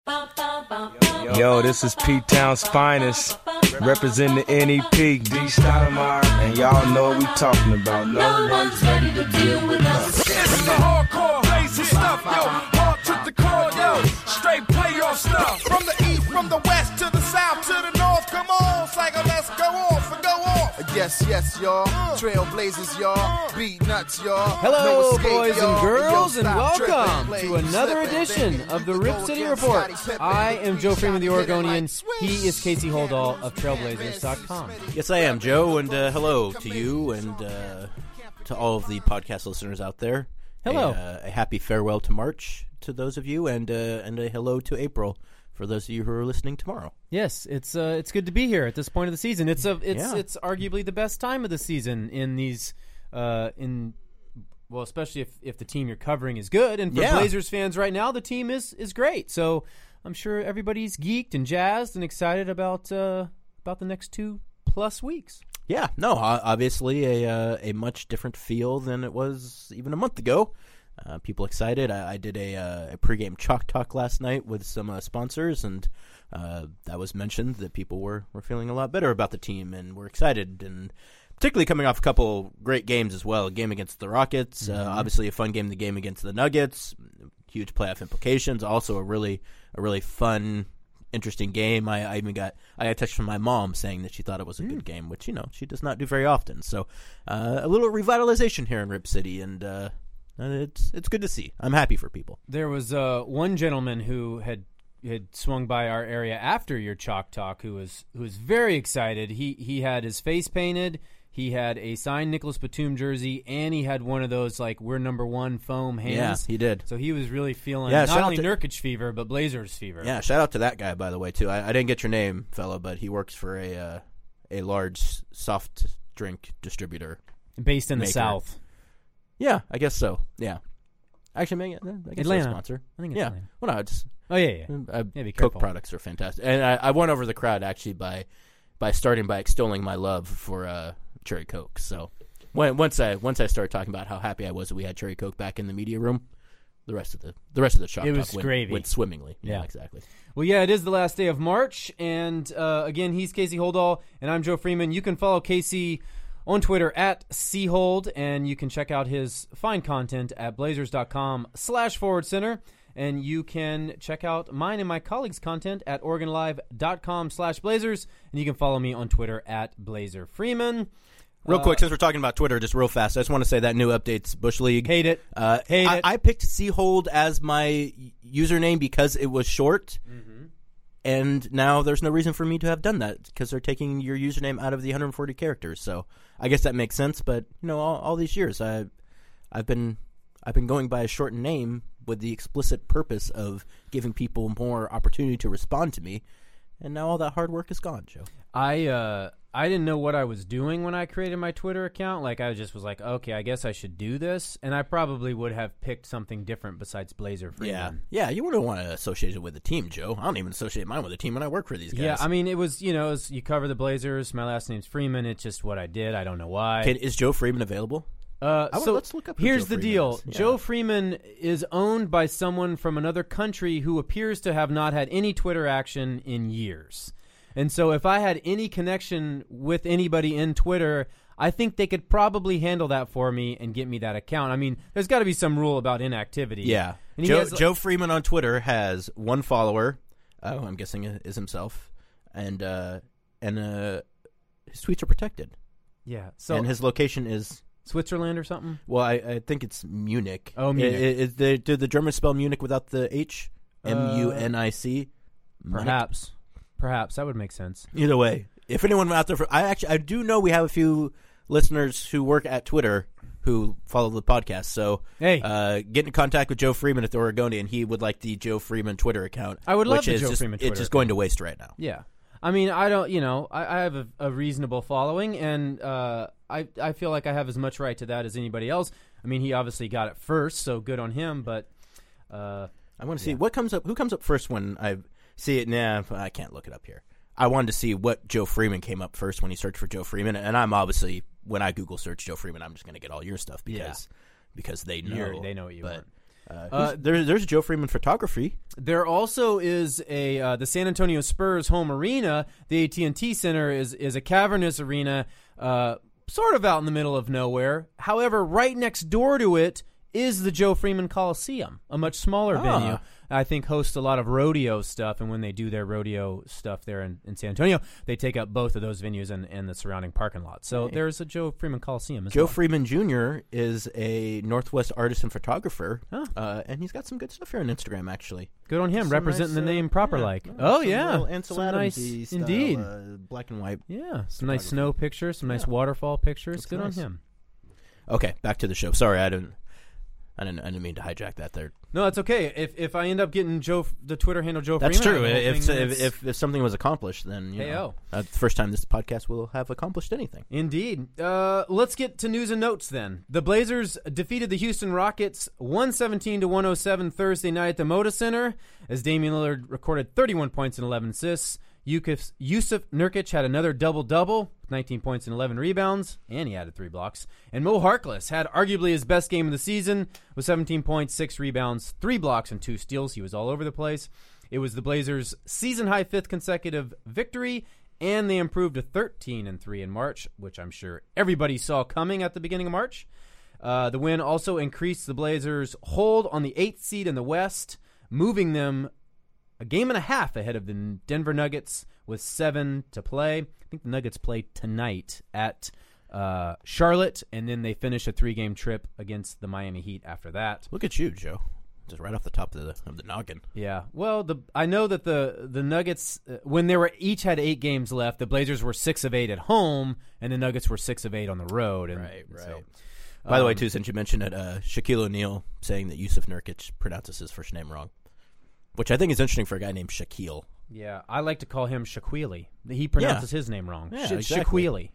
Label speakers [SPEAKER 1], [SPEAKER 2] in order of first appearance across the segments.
[SPEAKER 1] Yo, this is P-Town's finest, representing the NEP, D. Stoudemire, and y'all know what we talking about. No one's ready to deal with us.
[SPEAKER 2] It's the hardcore, blazing stuff, yo. Hard to the core, yo. Straight playoff stuff. From the east, from the west, to the south, to the north. Come on, Psycho, let's go off and go off.
[SPEAKER 3] Yes, yes, y'all. Trailblazers, y'all. Beat nuts, y'all.
[SPEAKER 4] Hello,
[SPEAKER 3] No escape,
[SPEAKER 4] boys
[SPEAKER 3] y'all.
[SPEAKER 4] and girls,
[SPEAKER 3] Yo,
[SPEAKER 4] and
[SPEAKER 3] stop
[SPEAKER 4] welcome
[SPEAKER 3] tripping,
[SPEAKER 4] to another edition of the Rip City Report. I am Joe Freeman, the Oregonian. He is Casey Holdall of Trailblazers.com.
[SPEAKER 5] Yes, I am, Joe, and hello to you and to all of the podcast listeners out there.
[SPEAKER 4] Hello.
[SPEAKER 5] A happy farewell to March to those of you, and a hello to April for those of you who are listening tomorrow.
[SPEAKER 4] Yes, it's good to be here at this point of the season. It's arguably the best time of the season in these especially if the team you're covering is good. And for Blazers fans right now, the team is great. So I'm sure everybody's geeked and jazzed and excited about the next 2+ weeks.
[SPEAKER 5] Yeah, no, obviously a much different feel than it was even a month ago. People excited. I did a pregame chalk talk last night with some sponsors, and that was mentioned that people were feeling a lot better about the team and were excited, and particularly coming off a couple great games as well. A game against the Rockets, obviously a fun game. The game against the Nuggets, huge playoff implications. Also a really fun, interesting game. I got a text from my mom saying that she thought it was a good game, which she does not do very often. So a little revitalization here in Rip City, and it's good to see. I'm happy for people.
[SPEAKER 4] There was one gentleman who had swung by our area after your chalk talk who was very excited. He had his face painted. He had a signed Nicholas Batum jersey, and he had one of those, like, we're number one foam hands.
[SPEAKER 5] Yeah, he did.
[SPEAKER 4] So he was really feeling not only Nurkic fever, but Blazers fever.
[SPEAKER 5] Yeah, shout out to that guy, by the way, too. I didn't get your name, fella, but he works for a large soft drink distributor.
[SPEAKER 4] Based in
[SPEAKER 5] maker.
[SPEAKER 4] the South.
[SPEAKER 5] Yeah, I guess so. Yeah. Actually, I guess
[SPEAKER 4] Atlanta.
[SPEAKER 5] they're a sponsor.
[SPEAKER 4] I think it's Atlanta.
[SPEAKER 5] Well, no, it's...
[SPEAKER 4] Oh, yeah. Be careful.
[SPEAKER 5] Coke products are fantastic. And I won over the crowd, actually, by starting by extolling my love for Cherry Coke. So once I started talking about how happy I was that we had Cherry Coke back in the media room, the rest of the shop talk went swimmingly. Yeah, exactly.
[SPEAKER 4] Well, yeah, it is the last day of March, and again, he's Casey Holdall, and I'm Joe Freeman. You can follow Casey on Twitter at @CHold, and you can check out his fine content at blazers.com/forwardcenter. And you can check out mine and my colleagues' content at OregonLive.com/Blazers. And you can follow me on Twitter at BlazerFreeman.
[SPEAKER 5] Real quick, since we're talking about Twitter, just real fast, I just want to say that new update's Bush League.
[SPEAKER 4] Hate it.
[SPEAKER 5] I picked CHold as my username because it was short. Mm-hmm. And now there's no reason for me to have done that because they're taking your username out of the 140 characters. So I guess that makes sense. But, all these years, I've been going by a shortened name with the explicit purpose of giving people more opportunity to respond to me, and now all that hard work is gone, Joe.
[SPEAKER 4] I didn't know what I was doing when I created my Twitter account. Like, I just was like, okay, I guess I should do this, and I probably would have picked something different besides Blazer Freeman.
[SPEAKER 5] Yeah, you wouldn't want to associate it with the team, Joe. I don't even associate mine with the team when I work for these guys.
[SPEAKER 4] Yeah, I mean, it was, you cover the Blazers. My last name's Freeman. It's just what I did. I don't know why.
[SPEAKER 5] Is Joe Freeman available?
[SPEAKER 4] Let's
[SPEAKER 5] look up.
[SPEAKER 4] Here's the deal.
[SPEAKER 5] Yeah.
[SPEAKER 4] Joe Freeman is owned by someone from another country who appears to have not had any Twitter action in years. And so if I had any connection with anybody in Twitter, I think they could probably handle that for me and get me that account. I mean, there's got to be some rule about inactivity.
[SPEAKER 5] Yeah.
[SPEAKER 4] And
[SPEAKER 5] Joe Freeman on Twitter has one follower. I'm guessing is himself. And his tweets are protected.
[SPEAKER 4] Yeah. So
[SPEAKER 5] and his location is...
[SPEAKER 4] Switzerland or something?
[SPEAKER 5] Well, I think it's Munich.
[SPEAKER 4] Oh, Munich.
[SPEAKER 5] Did the Germans spell Munich without the H? Munic?
[SPEAKER 4] Perhaps. That would make sense.
[SPEAKER 5] Either way, if anyone out there... I do know we have a few listeners who work at Twitter who follow the podcast. So
[SPEAKER 4] hey,
[SPEAKER 5] get in contact with Joe Freeman at the Oregonian. He would like the Joe Freeman Twitter account.
[SPEAKER 4] I would love the Joe Freeman Twitter
[SPEAKER 5] It's just going to waste right now.
[SPEAKER 4] Yeah. I mean, I don't, I have a reasonable following, and I feel like I have as much right to that as anybody else. I mean, he obviously got it first, so good on him, but...
[SPEAKER 5] I want to see what comes up. Who comes up first when I see it? Nah, I can't look it up here. I wanted to see what Joe Freeman came up first when he searched for Joe Freeman, and I'm obviously, when I Google search Joe Freeman, I'm just going to get all your stuff because they know.
[SPEAKER 4] They know what you want.
[SPEAKER 5] There's Joe Freeman Photography.
[SPEAKER 4] There also is the San Antonio Spurs home arena. The AT&T Center is a cavernous arena, sort of out in the middle of nowhere. However, right next door to it is the Joe Freeman Coliseum, a much smaller venue. I think hosts a lot of rodeo stuff, and when they do their rodeo stuff there in San Antonio, they take up both of those venues and the surrounding parking lot. So there's a Joe Freeman Coliseum as well.
[SPEAKER 5] Joe Freeman Jr. is a Northwest artist and photographer, and he's got some good stuff here on Instagram, actually.
[SPEAKER 4] Good on him,
[SPEAKER 5] Some
[SPEAKER 4] representing
[SPEAKER 5] nice,
[SPEAKER 4] the name proper like.
[SPEAKER 5] Oh,
[SPEAKER 4] yeah.
[SPEAKER 5] Ansel
[SPEAKER 4] Some nice,
[SPEAKER 5] Adams-y style,
[SPEAKER 4] indeed.
[SPEAKER 5] black and white.
[SPEAKER 4] Yeah, some nice snow pictures, some nice waterfall pictures.
[SPEAKER 5] That's
[SPEAKER 4] Good
[SPEAKER 5] nice.
[SPEAKER 4] on him.
[SPEAKER 5] Okay, back to the show. Sorry, I didn't mean to hijack that there.
[SPEAKER 4] No, that's okay. If I end up getting the Twitter handle Joe
[SPEAKER 5] That's
[SPEAKER 4] Freeman,
[SPEAKER 5] true.
[SPEAKER 4] I have the whole thing
[SPEAKER 5] If something was accomplished, then you
[SPEAKER 4] Hey-o.
[SPEAKER 5] know, that's the first time this podcast will have accomplished anything.
[SPEAKER 4] Indeed. Let's get to news and notes then. The Blazers defeated the Houston Rockets 117-107 Thursday night at the Moda Center as Damian Lillard recorded 31 points and 11 assists. Yusuf Nurkic had another double-double, 19 points and 11 rebounds, and he added 3 blocks. And Mo Harkless had arguably his best game of the season with 17 points, 6 rebounds, 3 blocks, and 2 steals. He was all over the place. It was the Blazers' season-high 5th consecutive victory, and they improved to 13-3 in March, which I'm sure everybody saw coming at the beginning of March. The win also increased the Blazers' hold on the 8th seed in the West, moving them a game and a half ahead of the Denver Nuggets with 7 to play. I think the Nuggets play tonight at Charlotte, and then they finish a 3-game trip against the Miami Heat after that.
[SPEAKER 5] Look at you, Joe. Just right off the top of the noggin.
[SPEAKER 4] Yeah. Well, I know that the Nuggets, when they were each had 8 games left, the Blazers were 6 of 8 at home, and the Nuggets were 6 of 8 on the road. And
[SPEAKER 5] Right.
[SPEAKER 4] So,
[SPEAKER 5] By the way, too, since you mentioned it, Shaquille O'Neal saying that Yusuf Nurkic pronounces his first name wrong, which I think is interesting for a guy named Shaquille.
[SPEAKER 4] yeah, I like to call him Shaquille. He pronounces his name wrong.
[SPEAKER 5] Yeah, exactly.
[SPEAKER 4] Shaquille.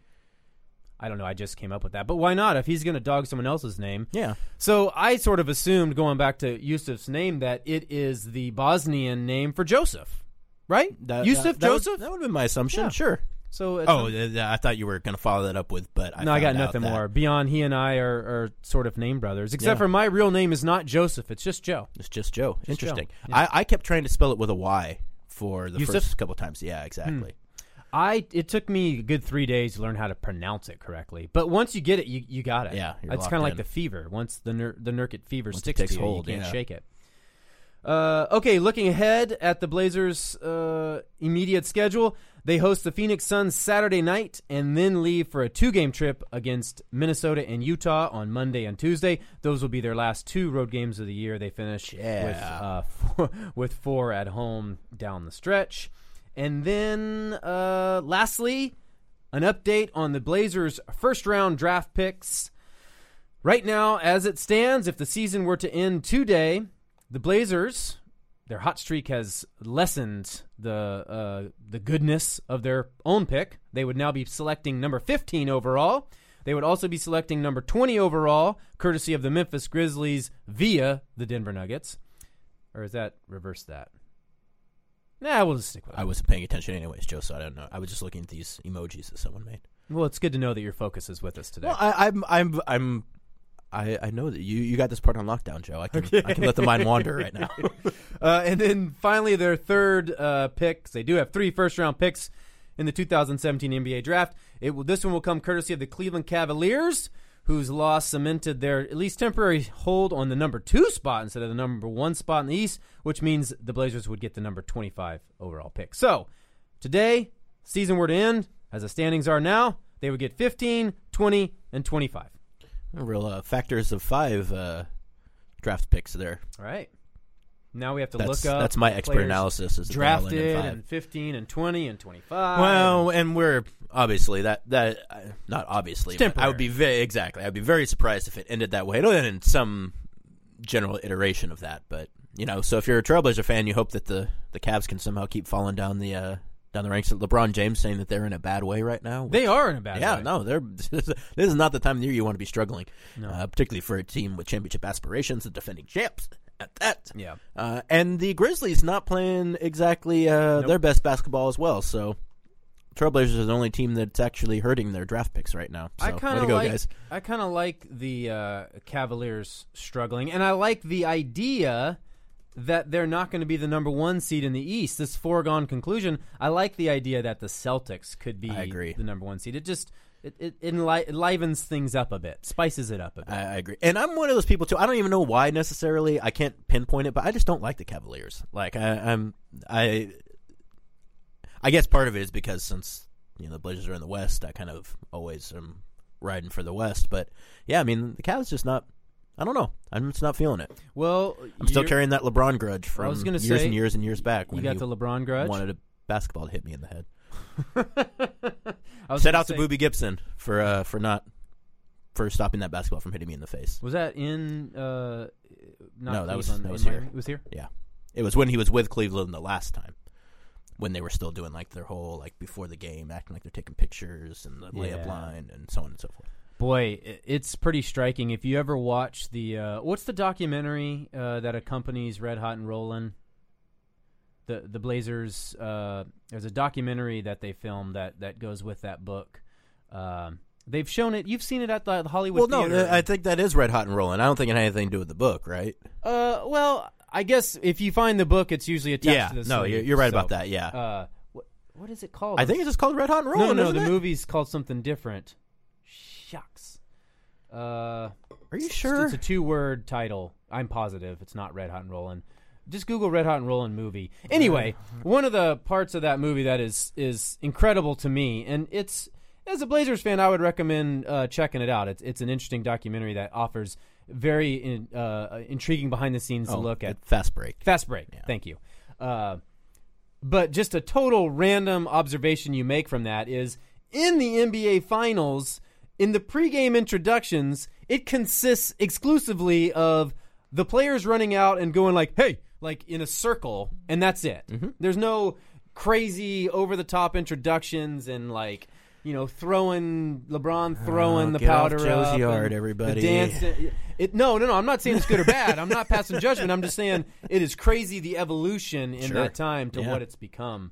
[SPEAKER 4] I don't know. I just came up with that. But why not? If he's going to dog someone else's name.
[SPEAKER 5] Yeah.
[SPEAKER 4] So I sort of assumed, going back to Yusuf's name, that it is the Bosnian name for Joseph. Right? Yusuf, Joseph?
[SPEAKER 5] That would have been my assumption,
[SPEAKER 4] Yeah.
[SPEAKER 5] sure.
[SPEAKER 4] So
[SPEAKER 5] I thought you were going to follow that up with, but
[SPEAKER 4] I got nothing more. Beyond he and I are sort of name brothers, except for my real name is not Joseph. It's just Joe.
[SPEAKER 5] It's just Joe. Interesting.
[SPEAKER 4] Joe. Yeah.
[SPEAKER 5] I kept trying to spell it with a Y for the
[SPEAKER 4] Yusuf?
[SPEAKER 5] first couple times. Yeah, exactly.
[SPEAKER 4] It took me a good 3 days to learn how to pronounce it correctly. But once you get it, you got it.
[SPEAKER 5] Yeah, you're
[SPEAKER 4] it's
[SPEAKER 5] locked
[SPEAKER 4] kind of like
[SPEAKER 5] in.
[SPEAKER 4] the fever. Once the Nurkic fever
[SPEAKER 5] Once it
[SPEAKER 4] sticks
[SPEAKER 5] takes
[SPEAKER 4] to you,
[SPEAKER 5] hold,
[SPEAKER 4] you can't
[SPEAKER 5] yeah.
[SPEAKER 4] shake it. Okay, looking ahead at the Blazers' immediate schedule, they host the Phoenix Suns Saturday night and then leave for a 2-game trip against Minnesota and Utah on Monday and Tuesday. Those will be their last 2 road games of the year. They finish with 4 at home down the stretch. And then, lastly, an update on the Blazers' first-round draft picks. Right now, as it stands, if the season were to end today, the Blazers, their hot streak has lessened the goodness of their own pick. They would now be selecting number 15 overall. They would also be selecting number 20 overall, courtesy of the Memphis Grizzlies via the Denver Nuggets. Or is that reverse that? Nah, we'll just stick with it.
[SPEAKER 5] I wasn't paying attention anyways, Joe, so I don't know. I was just looking at these emojis that someone made.
[SPEAKER 4] Well, it's good to know that your focus is with us today.
[SPEAKER 5] Well, I know that you got this part on lockdown, Joe. I can let the mind wander right now.
[SPEAKER 4] And then finally, their third pick. They do have 3 first-round picks in the 2017 NBA draft. This one will come courtesy of the Cleveland Cavaliers, whose loss cemented their at least temporary hold on the number 2 spot instead of the number 1 spot in the East, which means the Blazers would get the number 25 overall pick. So today, season were to end, as the standings are now, they would get 15, 20, and 25.
[SPEAKER 5] Real factors of 5 draft picks there.
[SPEAKER 4] All right. Now we have to look up.
[SPEAKER 5] That's my expert
[SPEAKER 4] players
[SPEAKER 5] analysis. Is
[SPEAKER 4] drafted and 15 and 20 and 25.
[SPEAKER 5] Well, and we're obviously that not obviously. But I would be I'd be very surprised if it ended that way. It'll end in some general iteration of that, but so if you're a Trailblazer fan, you hope that the Cavs can somehow keep falling down the ranks. LeBron James saying that they're in a bad way right now.
[SPEAKER 4] They are in a bad way.
[SPEAKER 5] Yeah, no, this is not the time of the year you want to be struggling, particularly for a team with championship aspirations, the defending champs at that.
[SPEAKER 4] Yeah.
[SPEAKER 5] And the Grizzlies not playing exactly their best basketball as well. So Trailblazers are the only team that's actually hurting their draft picks right now. So, way to go, guys.
[SPEAKER 4] I kind of like the Cavaliers struggling, and I like the idea that they're not going to be the number 1 seed in the East. This foregone conclusion. I like the idea that the Celtics could be the number 1 seed. It just it enlivens things up a bit, spices it up a bit.
[SPEAKER 5] I agree, and I'm one of those people too. I don't even know why necessarily. I can't pinpoint it, but I just don't like the Cavaliers. Like I guess part of it is because since the Blazers are in the West, I kind of always am riding for the West. But yeah, I mean the Cavs just not. I don't know. I'm just not feeling it.
[SPEAKER 4] Well,
[SPEAKER 5] I'm still carrying that LeBron grudge from years and years and years back.
[SPEAKER 4] You got the LeBron grudge?
[SPEAKER 5] Wanted a basketball to hit me in the head. Shout out to Boobie Gibson for stopping that basketball from hitting me in the face.
[SPEAKER 4] Was that in?
[SPEAKER 5] No, that was
[SPEAKER 4] here. It was here.
[SPEAKER 5] Yeah, it was when he was with Cleveland the last time. When they were still doing like their whole like before the game, acting like they're taking pictures and the layup line and so on and so forth.
[SPEAKER 4] Boy, it's pretty striking. If you ever watch the what's the documentary that accompanies Red Hot and Rollin'? The Blazers. There's a documentary that they filmed that goes with that book. They've shown it. You've seen it at the Hollywood Theater.
[SPEAKER 5] No, I think that is Red Hot and Rollin'. I don't think it had anything to do with the book, right?
[SPEAKER 4] Well, I guess if you find the book, it's usually attached to the
[SPEAKER 5] sleeve. Yeah, you're right about that, yeah.
[SPEAKER 4] What is it called?
[SPEAKER 5] I think it's just called Red Hot and Rollin',
[SPEAKER 4] No, the movie's called something different. Shucks.
[SPEAKER 5] Are you sure?
[SPEAKER 4] It's a 2-word title. I'm positive it's not Red Hot and Rollin'. Just Google Red Hot and Rollin' movie. Anyway, one of the parts of that movie that is incredible to me, and it's as a Blazers fan, I would recommend checking it out. It's an interesting documentary that offers very intriguing behind the scenes to look at.
[SPEAKER 5] Fast Break.
[SPEAKER 4] Fast Break. Yeah. Thank you. But just a total random observation you make from that is in the NBA Finals. In the pregame introductions, it consists exclusively of the players running out and going like, hey, like in a circle, and that's it. Mm-hmm. There's no crazy over-the-top introductions and like, LeBron throwing the powder
[SPEAKER 5] off Joe's yard, everybody.
[SPEAKER 4] The dance. No, I'm not saying it's good or bad. I'm not passing judgment. I'm just saying it is crazy the evolution in that time to what it's become.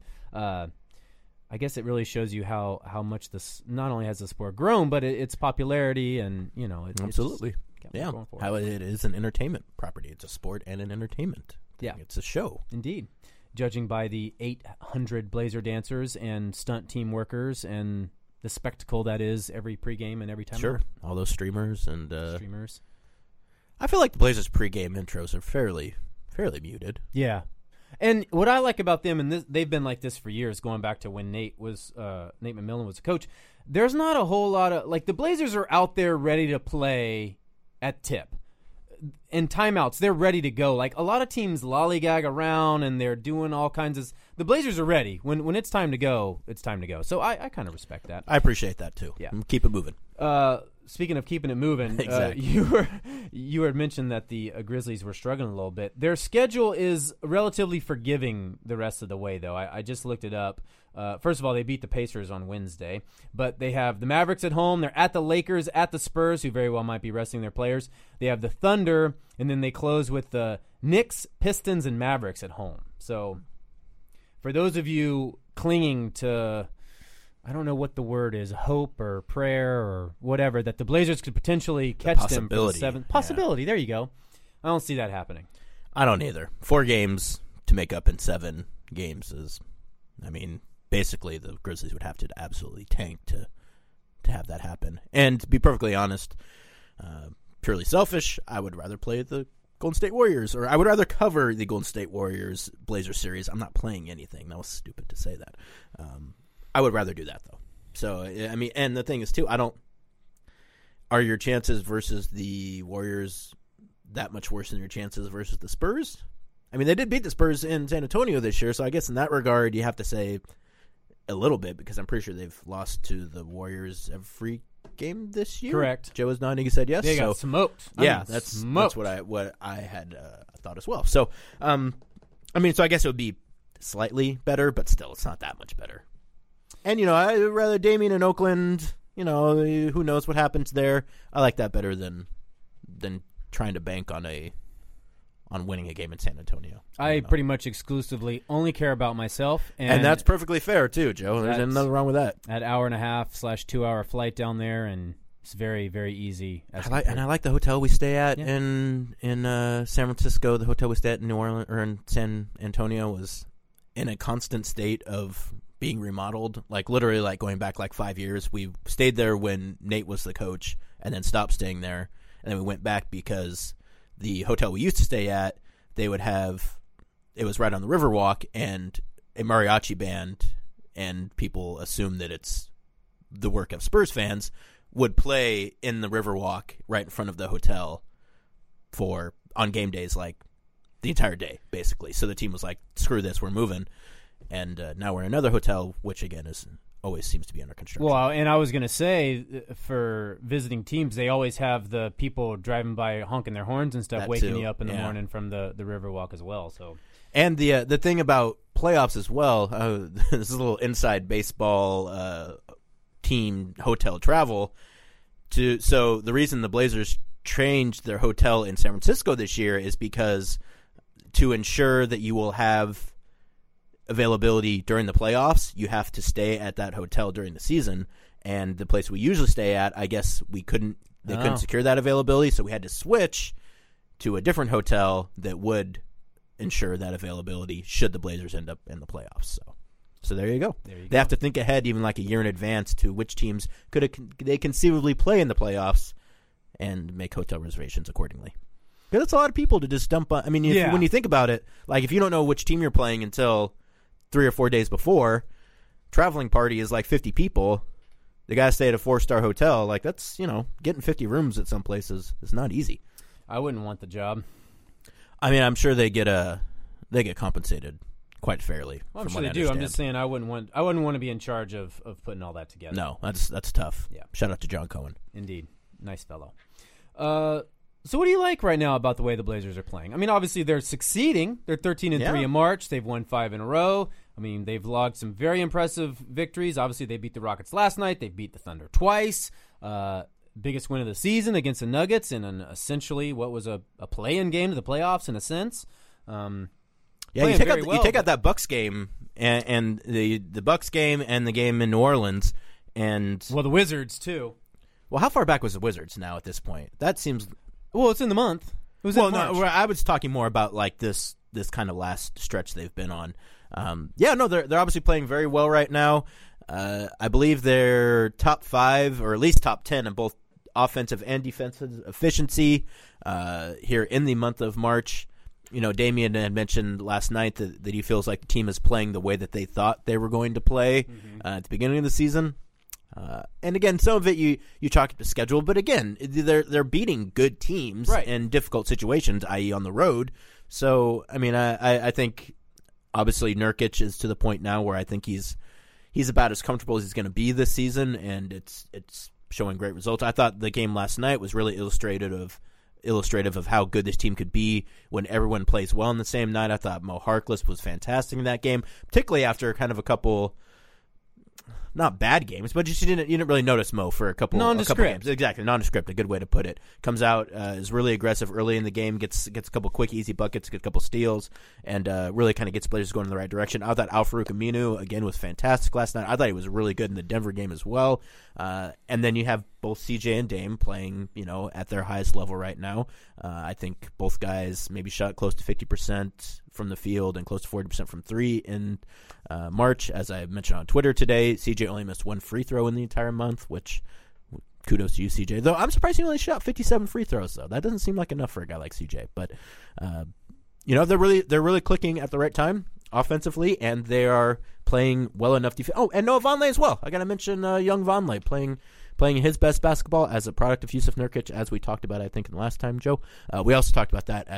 [SPEAKER 4] I guess it really shows you how much this not only has the sport grown, but its popularity and
[SPEAKER 5] absolutely, how it is an entertainment property. It's a sport and an entertainment thing.
[SPEAKER 4] Yeah,
[SPEAKER 5] it's a show.
[SPEAKER 4] Indeed, judging by the 800 Blazer dancers and stunt team workers and the spectacle that is every pregame and every time.
[SPEAKER 5] Sure, all those streamers and
[SPEAKER 4] streamers.
[SPEAKER 5] I feel like the Blazers pregame intros are fairly muted.
[SPEAKER 4] Yeah. And what I like about them, and they've been like this for years, going back to when Nate McMillan was a coach, there's not a whole lot of, like the Blazers are out there ready to play at tip. And timeouts, they're ready to go. Like a lot of teams lollygag around and they're doing all kinds of, the Blazers are ready. When it's time to go, it's time to go. So I kind of respect that.
[SPEAKER 5] I appreciate that too.
[SPEAKER 4] Yeah.
[SPEAKER 5] Keep it moving.
[SPEAKER 4] Speaking of keeping it moving,
[SPEAKER 5] exactly.
[SPEAKER 4] You had mentioned that the Grizzlies were struggling a little bit. Their schedule is relatively forgiving the rest of the way, though. I just looked it up. First of all, they beat the Pacers on Wednesday, but they have the Mavericks at home. They're at the Lakers, at the Spurs, who very well might be resting their players. They have the Thunder, and then they close with the Knicks, Pistons, and Mavericks at home. So for those of you clinging to, I don't know what the word is, hope or prayer or whatever, that the Blazers could potentially catch them for the seventh. Possibility, there you go. I don't see that happening.
[SPEAKER 5] I don't either. 4 games to make up in 7 games is, basically the Grizzlies would have to absolutely tank to have that happen. And to be perfectly honest, purely selfish, I would rather play the Golden State Warriors, or I would rather cover the Golden State Warriors Blazers series. I'm not playing anything. That was stupid to say that. I would rather do that, though. So, and the thing is, too, are your chances versus the Warriors that much worse than your chances versus the Spurs? They did beat the Spurs in San Antonio this year, so I guess in that regard, you have to say a little bit, because I'm pretty sure they've lost to the Warriors every game this year.
[SPEAKER 4] Correct.
[SPEAKER 5] Joe is nodding. He said yes.
[SPEAKER 4] They got smoked.
[SPEAKER 5] That's what I had thought as well. So, so I guess it would be slightly better, but still, it's not that much better. And, I'd rather Damian in Oakland. Who knows what happens there. I like that better than trying to bank on a winning a game in San Antonio.
[SPEAKER 4] I pretty much exclusively only care about myself.
[SPEAKER 5] And that's perfectly fair, too, Joe. There's nothing wrong with that.
[SPEAKER 4] That hour and a half / 2 hour flight down there, and it's very, very easy.
[SPEAKER 5] I like the hotel we stay at in San Francisco. The hotel we stay at in New Orleans or in San Antonio was in a constant state of being remodeled. Like literally, like going back like 5 years. We stayed there when Nate was the coach, and then stopped staying there, and then we went back because the hotel we used to stay at, they would have, it was right on the Riverwalk, and a mariachi band, and people assume that it's the work of Spurs fans, would play in the Riverwalk right in front of the hotel on game days, like the entire day, basically. So the team was like, screw this, we're moving. And now we're in another hotel, which again always seems to be under construction.
[SPEAKER 4] Well, and I was going to say, for visiting teams, they always have the people driving by honking their horns and stuff, waking you up in the morning from the Riverwalk as well. So, and
[SPEAKER 5] the thing about playoffs as well, this is a little inside baseball team hotel travel. So the reason the Blazers changed their hotel in San Francisco this year is because to ensure that you will have availability during the playoffs, you have to stay at that hotel during the season. And the place we usually stay at, I guess they couldn't secure that availability, so we had to switch to a different hotel that would ensure that availability should the Blazers end up in the playoffs. So there you go. They have to think ahead even like a year in advance to which teams they conceivably play in the playoffs and make hotel reservations accordingly. Because that's a lot of people to just dump on. I mean, when you think about it, like if you don't know which team you're playing until 3 or 4 days before, traveling party is like 50 people. They got to stay at a 4-star hotel. Like that's, getting 50 rooms at some places is not easy.
[SPEAKER 4] I wouldn't want the job.
[SPEAKER 5] I mean, I'm sure they get compensated quite fairly.
[SPEAKER 4] Well, I'm sure they do. I'm just saying I wouldn't want to be in charge of putting all that together.
[SPEAKER 5] No, that's tough.
[SPEAKER 4] Yeah.
[SPEAKER 5] Shout out to John Cohen.
[SPEAKER 4] Indeed. Nice fellow. So what do you like right now about the way the Blazers are playing? I mean, obviously they're succeeding. They're 13-3 in March. They've won 5 in a row. I mean, they've logged some very impressive victories. Obviously, they beat the Rockets last night. They beat the Thunder twice. Biggest win of the season against the Nuggets in essentially what was a play-in game to the playoffs in a sense.
[SPEAKER 5] You take out that Bucks game and the Bucks game and the game in New Orleans and
[SPEAKER 4] the Wizards too.
[SPEAKER 5] Well, how far back was the Wizards now at this point? That seems
[SPEAKER 4] it's in the month. It was in March.
[SPEAKER 5] No, I was talking more about like this kind of last stretch they've been on. They're obviously playing very well right now. I believe they're top 5 or at least top 10 in both offensive and defensive efficiency here in the month of March. Damian had mentioned last night that he feels like the team is playing the way that they thought they were going to play at the beginning of the season. And again, some of it you chalk up to schedule, but again, they're beating good teams in difficult situations, i.e. on the road. So, I mean, I think obviously Nurkic is to the point now where I think he's about as comfortable as he's going to be this season, and it's showing great results. I thought the game last night was really illustrative of how good this team could be when everyone plays well on the same night. I thought Mo Harkless was fantastic in that game, particularly after kind of a couple, not bad games, but you didn't really notice Mo for a couple games. Exactly, nondescript, a good way to put it. Comes out, is really aggressive early in the game, gets a couple quick, easy buckets, gets a couple steals, and really kind of gets Blazers going in the right direction. I thought Al-Farouq Aminu, again, was fantastic last night. I thought he was really good in the Denver game as well. And then you have both CJ and Dame playing, at their highest level right now. I think both guys maybe shot close to 50% from the field and close to 40% from 3 in March. As I mentioned on Twitter today, CJ only missed 1 free throw in the entire month, which kudos to you, CJ. Though I'm surprised he only shot 57 free throws, though. That doesn't seem like enough for a guy like CJ. But they're really clicking at the right time offensively, and they are playing well enough defense. Oh, and Noah Vonleh as well. I got to mention young Vonleh playing his best basketball as a product of Yusuf Nurkic, as we talked about, I think, in the last time, Joe. We also talked about that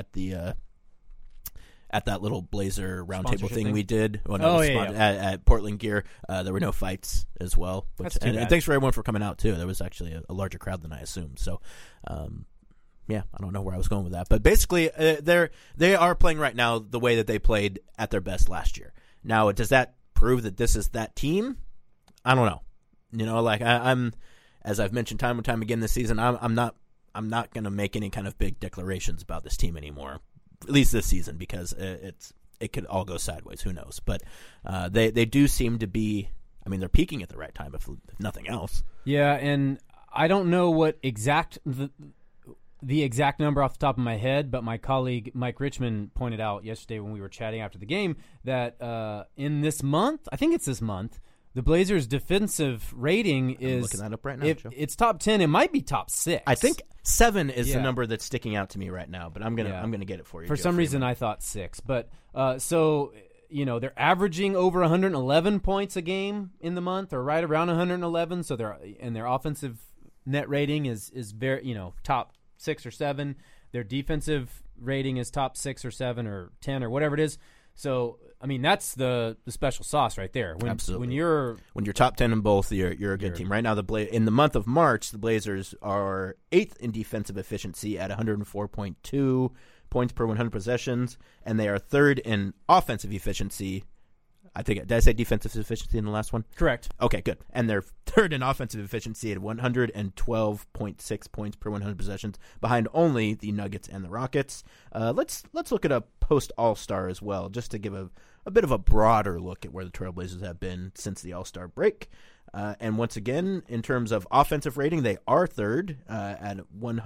[SPEAKER 5] at that little Blazer roundtable thing we did. At Portland Gear. There were no fights as well. And thanks for everyone for coming out, too. There was actually a larger crowd than I assumed. So, I don't know where I was going with that. But basically, they are playing right now the way that they played at their best last year. Now, does that prove that this is that team? I don't know. I'm as I've mentioned time and time again this season, I'm not going to make any kind of big declarations about this team anymore. at least this season, because it could all go sideways. Who knows? But they do seem to be. I mean, they're peaking at the right time, if nothing else.
[SPEAKER 4] Yeah, and I don't know what the exact number off the top of my head, but my colleague Mike Richmond pointed out yesterday when we were chatting after the game that in this month, I think it's this month, the Blazers' defensive rating is...
[SPEAKER 5] I'm looking that up right now, Joe.
[SPEAKER 4] It's top 10. It might be top 6.
[SPEAKER 5] I think 7 is the number that's sticking out to me right now, but I'm gonna get it for you.
[SPEAKER 4] For some reason, I thought 6. But so... they're averaging over 111 points a game in the month, or right around 111. So their offensive net rating is very, top 6 or 7. Their defensive rating is top 6 or 7 or 10 or whatever it is. So, I mean, that's the special sauce right there.
[SPEAKER 5] Absolutely.
[SPEAKER 4] When
[SPEAKER 5] you're top 10 in both, you're a good team. Right now, in the month of March, the Blazers are 8th in defensive efficiency at 104.2 points per 100 possessions, and they are 3rd in offensive efficiency. Did I say defensive efficiency in the last one?
[SPEAKER 4] Correct.
[SPEAKER 5] Okay, good. And they're 3rd in offensive efficiency at 112.6 points per 100 possessions, behind only the Nuggets and the Rockets. Let's look at a post All-Star as well, just to give a bit of a broader look at where the Trailblazers have been since the All-Star break. And once again, in terms of offensive rating, they are 3rd at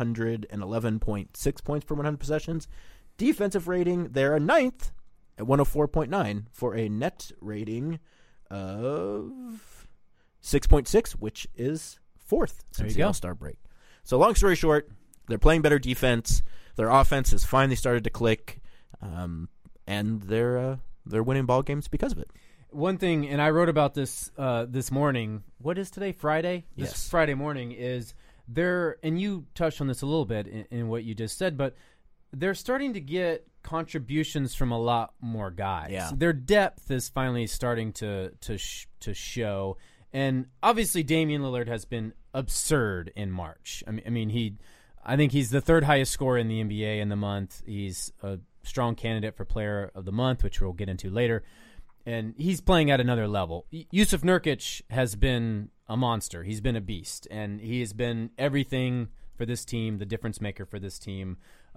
[SPEAKER 5] 111.6 points per 100 possessions. Defensive rating, they're a 9th at 104.9 for a net rating of 6.6, which is 4th since the All-Star break. So long story short, they're playing better defense. Their offense has finally started to click, and they're winning ball games because of it.
[SPEAKER 4] One thing, and I wrote about this this morning. What is today? Friday?
[SPEAKER 5] Yes.
[SPEAKER 4] This Friday morning is there, and you touched on this a little bit in what you just said, but they're starting to get contributions from a lot more guys.
[SPEAKER 5] Yeah.
[SPEAKER 4] Their depth is finally starting to show, and obviously Damian Lillard has been absurd in March. I think he's the 3rd highest scorer in the NBA in the month. He's a strong candidate for Player of the Month, which we'll get into later. And he's playing at another level. Yusuf Nurkic has been a monster. He's been a beast. And he has been everything for this team, the difference maker for this team,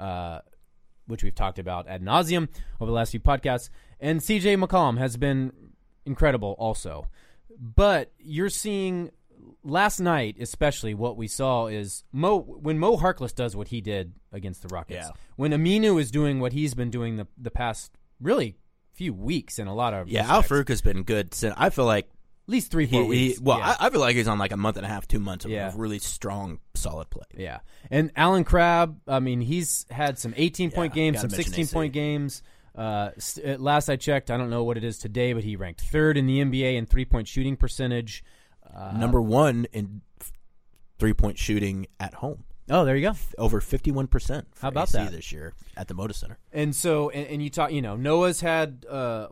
[SPEAKER 4] which we've talked about ad nauseum over the last few podcasts. And C.J. McCollum has been incredible also. But you're seeing, last night especially, what we saw is when Mo Harkless does what he did against the Rockets, when Aminu is doing what he's been doing the past, really, few weeks in a lot of respects.
[SPEAKER 5] Al-Farouq has been good. I feel like
[SPEAKER 4] at least 3-4 weeks.
[SPEAKER 5] I feel like he's on like a month and a half, 2 months of really strong, solid play.
[SPEAKER 4] Yeah, and Alan Crabb, he's had some 18-point games, some 16-point games. Last I checked, I don't know what it is today, but he ranked 3rd in the NBA in 3-point shooting percentage.
[SPEAKER 5] Number 1 in 3-point shooting at home.
[SPEAKER 4] Oh, there you go.
[SPEAKER 5] Over 51%.
[SPEAKER 4] How about
[SPEAKER 5] AC
[SPEAKER 4] that
[SPEAKER 5] this year at the Moda Center?
[SPEAKER 4] And so, and you talk, Noah's had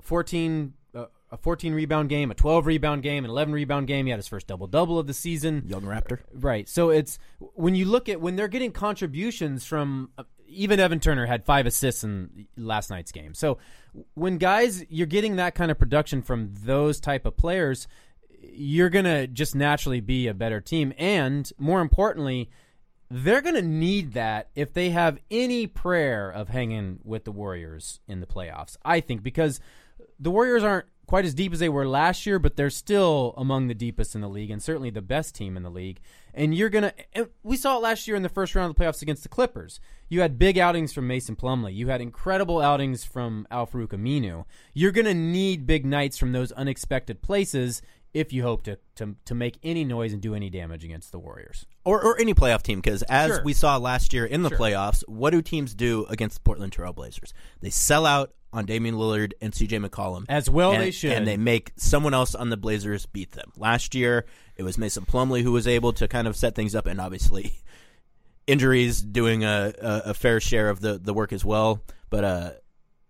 [SPEAKER 4] 14 a 14 rebound game, a 12 rebound game, an 11 rebound game. He had his first double-double of the season.
[SPEAKER 5] Young Raptor.
[SPEAKER 4] Right. So it's when you look at when they're getting contributions from even Evan Turner had 5 assists in last night's game. So when you're getting that kind of production from those type of players, you're going to just naturally be a better team. And more importantly, they're going to need that if they have any prayer of hanging with the Warriors in the playoffs, I think, because the Warriors aren't quite as deep as they were last year, but they're still among the deepest in the league and certainly the best team in the league. And we saw it last year in the first round of the playoffs against the Clippers. You had big outings from Mason Plumlee. You had incredible outings from Al-Farouq Aminu. You're going to need big nights from those unexpected places if you hope to make any noise and do any damage against the Warriors.
[SPEAKER 5] Or any playoff team, because as we saw last year in the playoffs, what do teams do against the Portland Trail Blazers? They sell out on Damian Lillard and C.J. McCollum.
[SPEAKER 4] As well they should.
[SPEAKER 5] And they make someone else on the Blazers beat them. Last year, it was Mason Plumlee who was able to kind of set things up, and obviously injuries doing a fair share of the work as well. But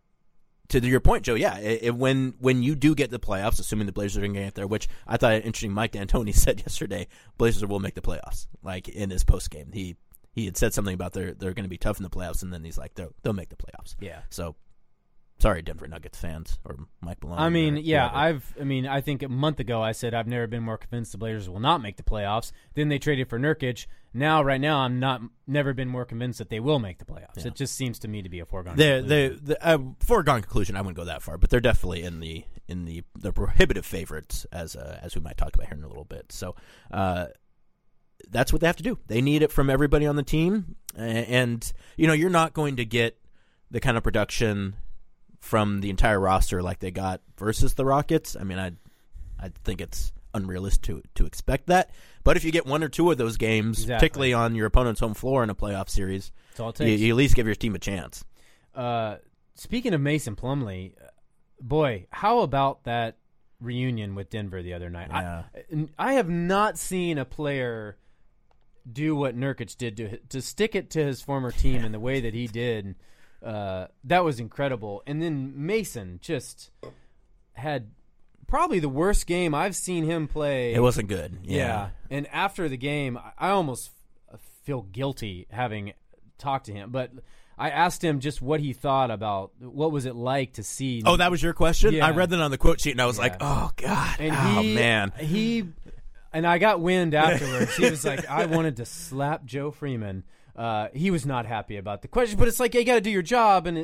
[SPEAKER 5] to your point, Joe, when you do get the playoffs, assuming the Blazers are going to get there, which I thought interesting, Mike D'Antoni said yesterday, Blazers will make the playoffs, like in his postgame. He had said something about they're going to be tough in the playoffs, and then he's like, they'll make the playoffs.
[SPEAKER 4] Yeah.
[SPEAKER 5] So Sorry, Denver Nuggets fans or Mike Malone.
[SPEAKER 4] I mean,
[SPEAKER 5] or
[SPEAKER 4] yeah,
[SPEAKER 5] whoever.
[SPEAKER 4] I think a month ago I said I've never been more convinced the Blazers will not make the playoffs. Then they traded for Nurkic. Right now, I'm never been more convinced that they will make the playoffs. Yeah. It just seems to me to be a foregone conclusion.
[SPEAKER 5] Foregone conclusion. I wouldn't go that far, but they're definitely in the prohibitive favorites, as we might talk about here in a little bit. So, that's what they have to do. They need it from everybody on the team, and you're not going to get the kind of production from the entire roster like they got versus the Rockets. I mean, I think it's unrealistic to expect that. But if you get one or two of those games, particularly on your opponent's home floor in a playoff series,
[SPEAKER 4] that's all it takes.
[SPEAKER 5] You at least give your team a chance.
[SPEAKER 4] Speaking of Mason Plumlee, boy, how about that reunion with Denver the other night?
[SPEAKER 5] Yeah.
[SPEAKER 4] I have not seen a player do what Nurkic did to stick it to his former team in the way that he did. That was incredible. And then Mason just had probably the worst game I've seen him play.
[SPEAKER 5] It wasn't good. Yeah.
[SPEAKER 4] And after the game, I almost feel guilty having talked to him. But I asked him just what he thought about what was it like to see.
[SPEAKER 5] Oh, that was your question?
[SPEAKER 4] Yeah.
[SPEAKER 5] I read that on the quote sheet, and I was like, oh, God.
[SPEAKER 4] And
[SPEAKER 5] man.
[SPEAKER 4] And I got wind afterwards. He was like, I wanted to slap Joe Freeman. He was not happy about the question, but it's like, you got to do your job, and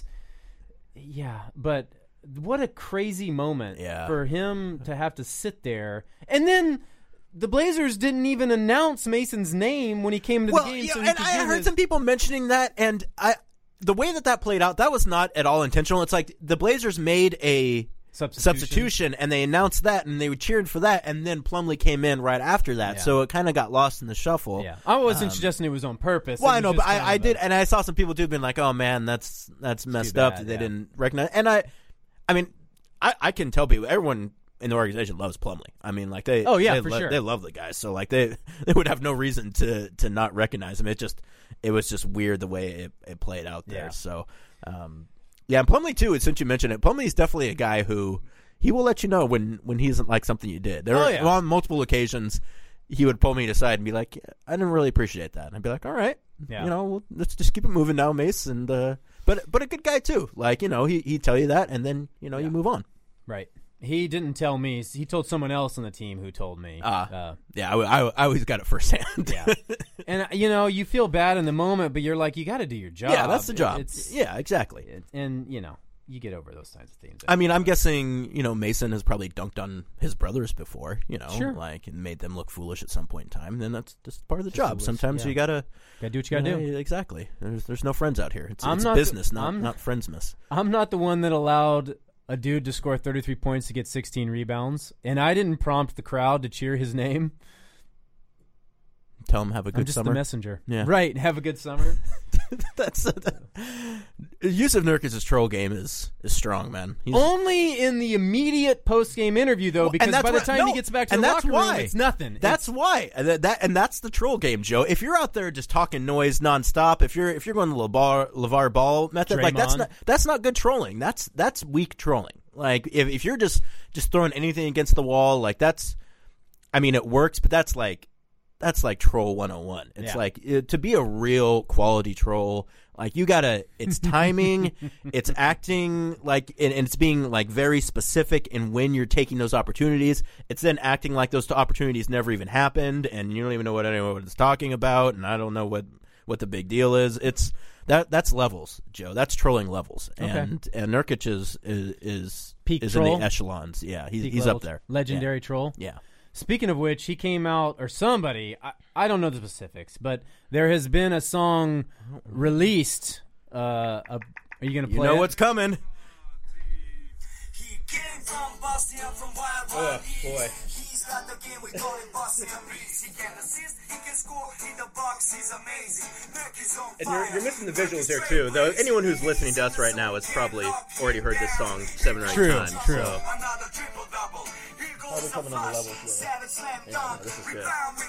[SPEAKER 4] but what a crazy moment for him to have to sit there. And then the Blazers didn't even announce Mason's name when he came to the game. So
[SPEAKER 5] I heard some people mentioning that, and the way that played out, that was not at all intentional. It's like the Blazers made a substitution, and they announced that, and they cheered for that, and then Plumlee came in right after that, so it kind of got lost in the shuffle.
[SPEAKER 4] Yeah, I wasn't suggesting it was on purpose.
[SPEAKER 5] Well, I know, but I did, and I saw some people too being like, "Oh man, that's messed up." That they didn't recognize. And I mean, I can tell people, everyone in the organization loves Plumlee. I mean, like they love the guy, so like they would have no reason to not recognize him. It was just weird the way it played out there. Yeah. So. Yeah, and Plumlee too. Since you mentioned it, Plumlee's definitely a guy who he will let you know when he doesn't like something you did. On multiple occasions, he would pull me aside and be like, "I didn't really appreciate that." And I'd be like, "All right, let's just keep it moving now, Mace." And but a good guy too. Like he'd tell you that, and then you move on.
[SPEAKER 4] Right. He didn't tell me. He told someone else on the team who told me.
[SPEAKER 5] I always got it firsthand.
[SPEAKER 4] Yeah. And, you feel bad in the moment, but you're like, you got to do your job.
[SPEAKER 5] Yeah, that's the job. Yeah, exactly.
[SPEAKER 4] And, you get over those kinds of things.
[SPEAKER 5] I mean, I'm guessing, Mason has probably dunked on his brothers before,
[SPEAKER 4] sure.
[SPEAKER 5] Like, and made them look foolish at some point in time. And then that's just part of the job. Sometimes you got to
[SPEAKER 4] do what you got to do.
[SPEAKER 5] Exactly. There's no friends out here. It's business, not friendsmas.
[SPEAKER 4] I'm not the one that allowed a dude to score 33 points to get 16 rebounds, and I didn't prompt the crowd to cheer his name.
[SPEAKER 5] Tell him have a good summer.
[SPEAKER 4] I'm just the messenger.
[SPEAKER 5] Yeah.
[SPEAKER 4] Right, have a good summer.
[SPEAKER 5] Yusuf Nurkic's troll game is strong, man.
[SPEAKER 4] Only in the immediate post-game interview, though, because by the time he gets back to the locker room, it's nothing.
[SPEAKER 5] That's why. And that's the troll game, Joe. If you're out there just talking noise nonstop, if you're going the LeVar Ball method, like that's not good trolling. That's weak trolling. Like if you're just throwing anything against the wall, like it works, but that's like troll 101. It's like to be a real quality troll, like you gotta, it's timing, it's acting like, and it's being like very specific in when you're taking those opportunities. It's then acting like those opportunities never even happened, and you don't even know what anyone is talking about, and I don't know what the big deal is. It's that's levels, Joe. That's trolling levels, and Nurkic is
[SPEAKER 4] peak
[SPEAKER 5] in
[SPEAKER 4] troll?
[SPEAKER 5] the echelons. Yeah, he's up there.
[SPEAKER 4] Legendary troll.
[SPEAKER 5] Yeah.
[SPEAKER 4] Speaking of which, he came out, or somebody, I don't know the specifics, but there has been a song released. Are you going to play it?
[SPEAKER 5] You know what's coming.
[SPEAKER 6] Oh, boy.
[SPEAKER 5] And you're missing the visuals there, too. Though anyone who's listening to us right now has probably already heard this song 7 or 8 times.
[SPEAKER 4] True.
[SPEAKER 5] So. Probably coming on the levels, yeah, this is good.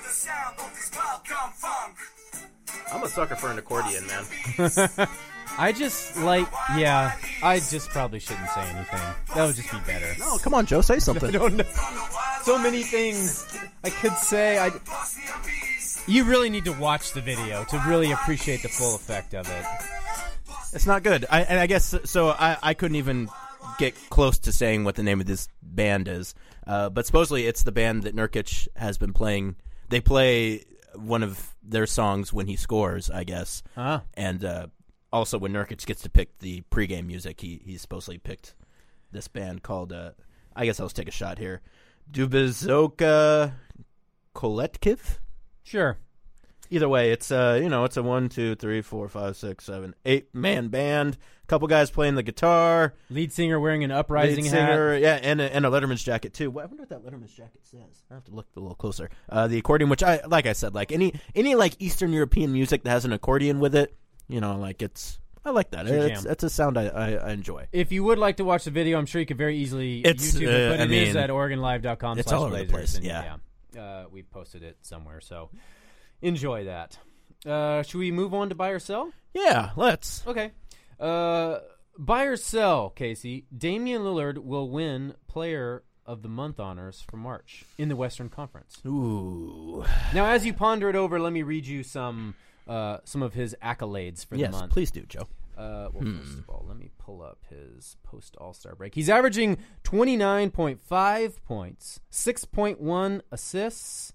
[SPEAKER 5] I'm a sucker for an accordion, man.
[SPEAKER 4] I just probably shouldn't say anything. That would just be better.
[SPEAKER 5] No, come on, Joe, say something.
[SPEAKER 4] I don't know. So many things I could say. You really need to watch the video to really appreciate the full effect of it.
[SPEAKER 5] It's not good. And I guess so. I couldn't even get close to saying what the name of this band is. But supposedly it's the band that Nurkic has been playing. They play one of their songs when he scores, I guess. And also when Nurkic gets to pick the pregame music, he supposedly picked this band called. I guess I'll take a shot here. Dubizoka Kolektiv?
[SPEAKER 4] Sure.
[SPEAKER 5] Either way, it's it's a 1, 2, 3, 4, 5, 6, 7, 8-man band. A couple guys playing the guitar.
[SPEAKER 4] Lead singer wearing an Uprising
[SPEAKER 5] hat.
[SPEAKER 4] Yeah,
[SPEAKER 5] and a Letterman's jacket too. I wonder what that Letterman's jacket says. I have to look a little closer. The accordion, which like I said, like any like Eastern European music that has an accordion with it, I like that. It's a sound I enjoy.
[SPEAKER 4] If you would like to watch the video, I'm sure you could very easily YouTube it, but it is at OregonLive.com.
[SPEAKER 5] It's all over the place.
[SPEAKER 4] We've posted it somewhere, so enjoy that. Should we move on to buy or sell?
[SPEAKER 5] Yeah, let's.
[SPEAKER 4] Okay. Buy or sell, Casey. Damian Lillard will win Player of the Month honors for March in the Western Conference.
[SPEAKER 5] Ooh.
[SPEAKER 4] Now, as you ponder it over, let me read you some of his accolades for the month.
[SPEAKER 5] Yes, please do, Joe.
[SPEAKER 4] First of all, let me pull up his post-All-Star break. He's averaging 29.5 points, 6.1 assists,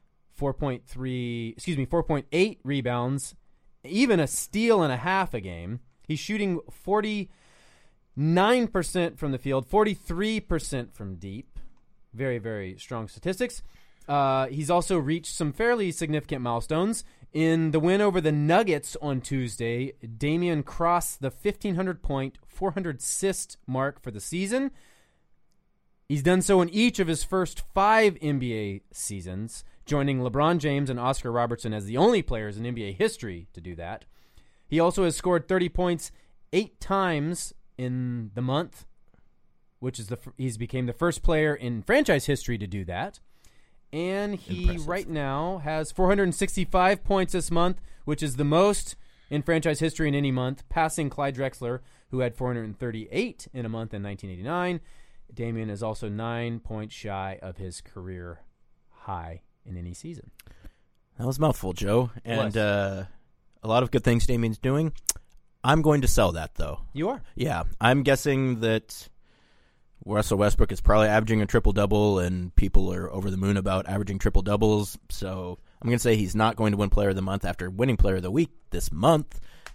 [SPEAKER 4] 4.8 rebounds, even a steal and a half a game. He's shooting 49% from the field, 43% from deep. Very, very strong statistics. He's also reached some fairly significant milestones. In the win over the Nuggets on Tuesday, Damian crossed the 1,500-point, 400-assist mark for the season. He's done so in each of his first 5 NBA seasons, joining LeBron James and Oscar Robertson as the only players in NBA history to do that. He also has scored 30 points 8 times in the month, which is he's became the first player in franchise history to do that. And he right now has 465 points this month, which is the most in franchise history in any month, passing Clyde Drexler, who had 438 in a month in 1989. Damian is also 9 points shy of his career high in any season.
[SPEAKER 5] That was a mouthful, Joe. And a lot of good things Damian's doing. I'm going to sell that, though.
[SPEAKER 4] You are?
[SPEAKER 5] Yeah. I'm guessing that Russell Westbrook is probably averaging a triple-double, and people are over the moon about averaging triple-doubles. So I'm going to say he's not going to win Player of the Month after winning Player of the Week this month.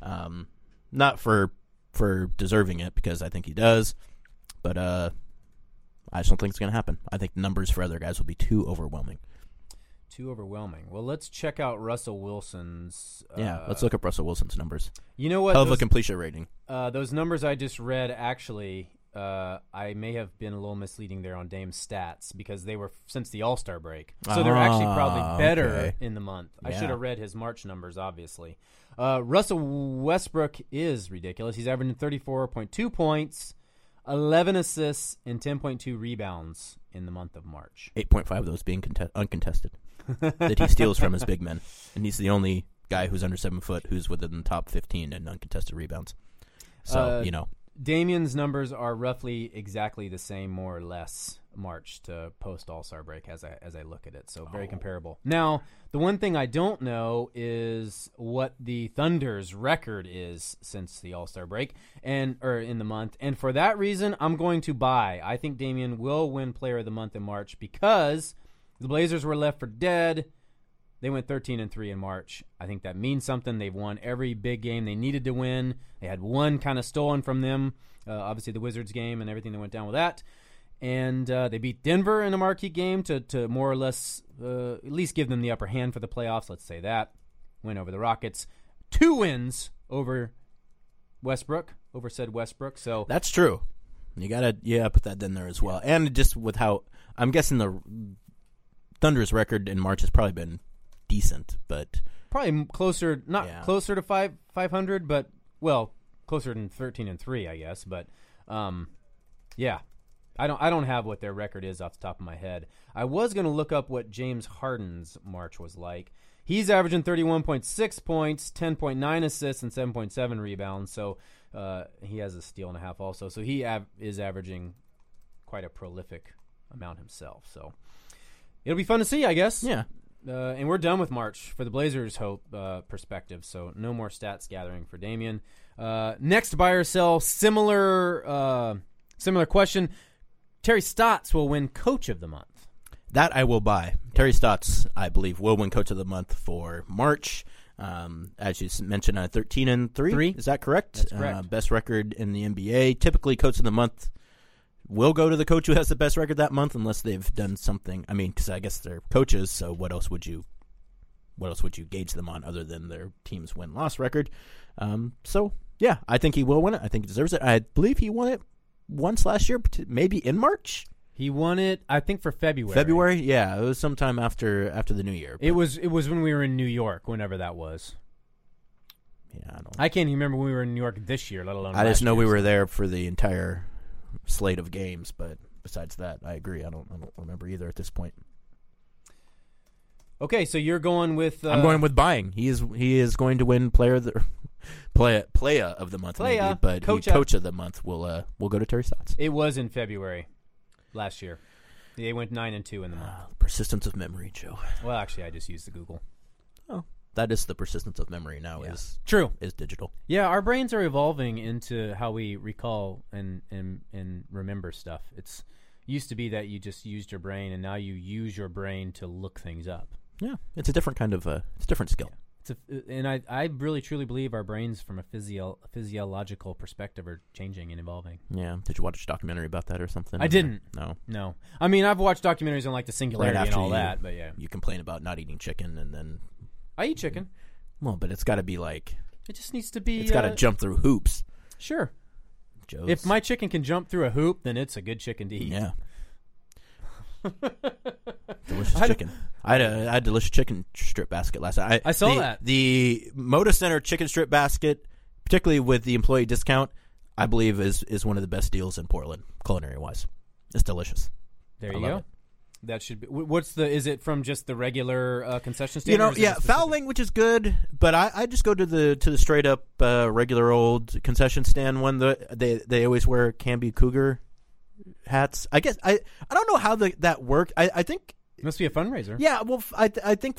[SPEAKER 5] Not for deserving it, because I think he does. But I just don't think it's going to happen. I think the numbers for other guys will be too overwhelming.
[SPEAKER 4] Too overwhelming. Well, let's check out Russell Wilson's.
[SPEAKER 5] Let's look up Russell Wilson's numbers.
[SPEAKER 4] You know what?
[SPEAKER 5] Hell of a completion rating.
[SPEAKER 4] Those numbers I just read, actually, I may have been a little misleading there on Dame's stats because they were since the All-Star break. So they're actually probably better in the month. Yeah. I should have read his March numbers, obviously. Russell Westbrook is ridiculous. He's averaging 34.2 points, 11 assists, and 10.2 rebounds in the month of March.
[SPEAKER 5] 8.5 of those being uncontested. That he steals from his big men. And he's the only guy who's under 7 foot who's within the top 15 in uncontested rebounds. So,
[SPEAKER 4] Damian's numbers are roughly exactly the same, more or less, March to post All-Star break as I look at it. So very comparable. Now, the one thing I don't know is what the Thunder's record is since the All-Star break or in the month. And for that reason, I'm going to buy. I think Damian will win Player of the Month in March because the Blazers were left for dead. They went 13-3 in March. I think that means something. They've won every big game they needed to win. They had one kind of stolen from them, obviously the Wizards game and everything that went down with that. And they beat Denver in a marquee game to more or less at least give them the upper hand for the playoffs. Let's say that. Win over the Rockets. 2 wins over said Westbrook. So
[SPEAKER 5] that's true. You gotta put that in there as well. And just with how I'm guessing the Thunder's record in March has probably been decent, but
[SPEAKER 4] probably closer to 500, but closer than 13-3, I guess. But I don't have what their record is off the top of my head. I was going to look up what James Harden's March was like. He's averaging 31.6 points, 10.9 assists, and 7.7 rebounds. So he has a steal and a half also. So he is averaging quite a prolific amount himself. So it'll be fun to see, I guess.
[SPEAKER 5] Yeah.
[SPEAKER 4] And we're done with March for the Blazers' perspective, so no more stats gathering for Damian. Next, buy or sell, similar question. Terry Stotts will win Coach of the Month.
[SPEAKER 5] That I will buy. Terry Stotts, I believe, will win Coach of the Month for March. As you mentioned, 13-3. Is that correct?
[SPEAKER 4] That's correct.
[SPEAKER 5] Best record in the NBA. Typically, Coach of the Month will go to the coach who has the best record that month, unless they've done something. I mean, because I guess they're coaches, so what else would you gauge them on other than their team's win-loss record? So yeah, I think he will win it. I think he deserves it. I believe he won it once last year, maybe in March.
[SPEAKER 4] He won it, I think, for February.
[SPEAKER 5] February, yeah, it was sometime after the New Year.
[SPEAKER 4] It was when we were in New York, whenever that was.
[SPEAKER 5] Yeah,
[SPEAKER 4] I can't even remember when we were in New York this year, let alone.
[SPEAKER 5] I just know
[SPEAKER 4] last
[SPEAKER 5] we
[SPEAKER 4] year,
[SPEAKER 5] were there for the entire slate of games, but besides that, I agree. I don't remember either at this point.
[SPEAKER 4] Okay, so you're going with.
[SPEAKER 5] I'm going with buying. He is going to win playa of the month, maybe, but coach of the month will go to Terry Stotts.
[SPEAKER 4] It was in February last year. They went 9-2 in the month.
[SPEAKER 5] Persistence of memory, Joe.
[SPEAKER 4] Well, actually, I just used the Google.
[SPEAKER 5] Oh, that is the persistence of memory now.
[SPEAKER 4] Yeah.
[SPEAKER 5] Is
[SPEAKER 4] true.
[SPEAKER 5] Is digital.
[SPEAKER 4] Yeah, our brains are evolving into how we recall and remember stuff. It's used to be that you just used your brain, and now you use your brain to look things up.
[SPEAKER 5] Yeah, it's a different kind of it's a different skill.
[SPEAKER 4] Yeah. And I really truly believe our brains, from a physiological perspective, are changing and evolving.
[SPEAKER 5] Yeah. Did you watch a documentary about that or something?
[SPEAKER 4] I didn't.
[SPEAKER 5] No.
[SPEAKER 4] I mean, I've watched documentaries on like the singularity
[SPEAKER 5] Right
[SPEAKER 4] and all
[SPEAKER 5] after
[SPEAKER 4] that, but yeah.
[SPEAKER 5] You complain about not eating chicken, and then
[SPEAKER 4] I eat chicken.
[SPEAKER 5] Well, but it's got to be like
[SPEAKER 4] it just needs to be.
[SPEAKER 5] It's got to jump through hoops.
[SPEAKER 4] Sure.
[SPEAKER 5] Joe's.
[SPEAKER 4] If my chicken can jump through a hoop, then it's a good chicken to eat.
[SPEAKER 5] Yeah. Delicious chicken. I had a delicious chicken strip basket last night.
[SPEAKER 4] I saw that.
[SPEAKER 5] The Moda Center chicken strip basket, particularly with the employee discount, I believe is one of the best deals in Portland, culinary wise. It's delicious.
[SPEAKER 4] There you go. That should be. Is it from just the regular concession stand?
[SPEAKER 5] Foul language is good, but I just go to the straight up regular old concession stand one. They always wear Canby Cougar hats. I guess I don't know how that worked. I think
[SPEAKER 4] it must be a fundraiser.
[SPEAKER 5] Yeah, well, I think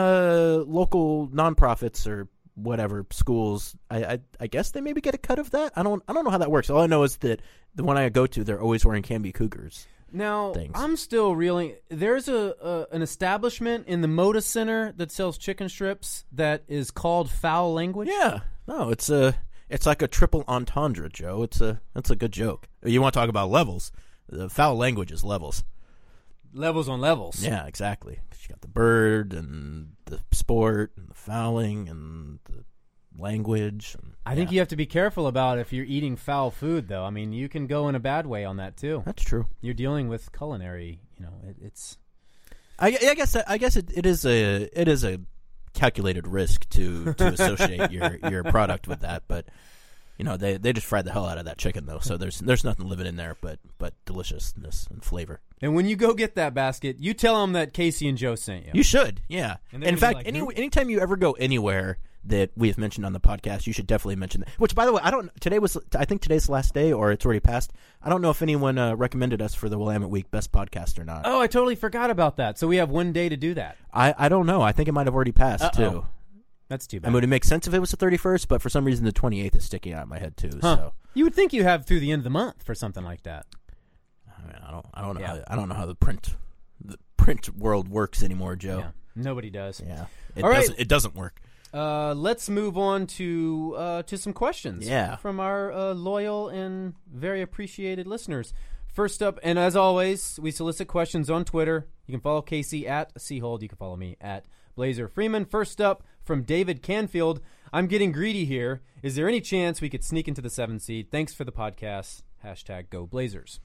[SPEAKER 5] local nonprofits or whatever schools. I guess they maybe get a cut of that. I don't know how that works. All I know is that the one I go to, they're always wearing Canby Cougars.
[SPEAKER 4] Now,
[SPEAKER 5] things.
[SPEAKER 4] I'm still reeling. There's an establishment in the Moda Center that sells chicken strips that is called Foul Language.
[SPEAKER 5] Yeah, no, it's like a triple entendre, Joe. That's a good joke. You want to talk about levels? The Foul Language is levels.
[SPEAKER 4] Levels on levels.
[SPEAKER 5] Yeah, exactly. You got the bird and the sport and the fouling and the language.
[SPEAKER 4] I think you have to be careful about if you're eating foul food, though. I mean, you can go in a bad way on that too.
[SPEAKER 5] That's true.
[SPEAKER 4] You're dealing with culinary. It's.
[SPEAKER 5] I guess it is a calculated risk to associate your product with that, but they just fried the hell out of that chicken though, so there's nothing living in there but deliciousness and flavor.
[SPEAKER 4] And when you go get that basket, you tell them that Casey and Joe sent you.
[SPEAKER 5] You should, yeah. In fact, anytime you ever go anywhere that we have mentioned on the podcast, you should definitely mention that. Which, by the way, I think today's the last day, or it's already passed. I don't know if anyone recommended us for the Willamette Week Best Podcast or not.
[SPEAKER 4] Oh, I totally forgot about that. So we have one day to do that.
[SPEAKER 5] I don't know. I think it might have already passed too.
[SPEAKER 4] That's too bad.
[SPEAKER 5] I mean, it would make sense if it was the 31st, but for some reason the 28th is sticking out of my head too.
[SPEAKER 4] Huh.
[SPEAKER 5] So
[SPEAKER 4] you would think you have through the end of the month for something like that.
[SPEAKER 5] I mean, I don't know. I don't know how the print world works anymore, Joe.
[SPEAKER 4] Yeah, nobody does.
[SPEAKER 5] Yeah,
[SPEAKER 4] It
[SPEAKER 5] doesn't work.
[SPEAKER 4] Let's move on to some questions.
[SPEAKER 5] Yeah.
[SPEAKER 4] From our loyal and very appreciated listeners. First up, and as always, we solicit questions on Twitter. You can follow Casey at Seahold. You can follow me at Blazer Freeman. First up, from David Canfield. I'm getting greedy here. Is there any chance we could sneak into the 7th seed? Thanks for the podcast. #GoBlazers.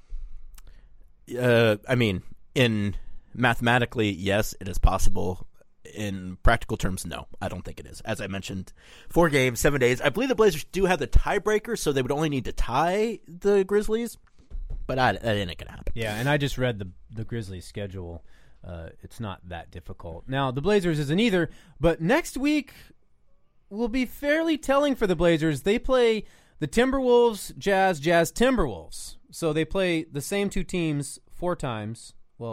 [SPEAKER 5] I mean, mathematically, yes, it is possible. In practical terms, no, I don't think it is. As I mentioned, 4 games, 7 days. I believe the Blazers do have the tiebreaker, so they would only need to tie the Grizzlies, but that ain't going to happen.
[SPEAKER 4] Yeah, and I just read the Grizzlies' schedule. It's not that difficult. Now, the Blazers isn't either, but next week will be fairly telling for the Blazers. They play the Timberwolves, Jazz, Timberwolves. So they play the same 2 teams 4 times. Well,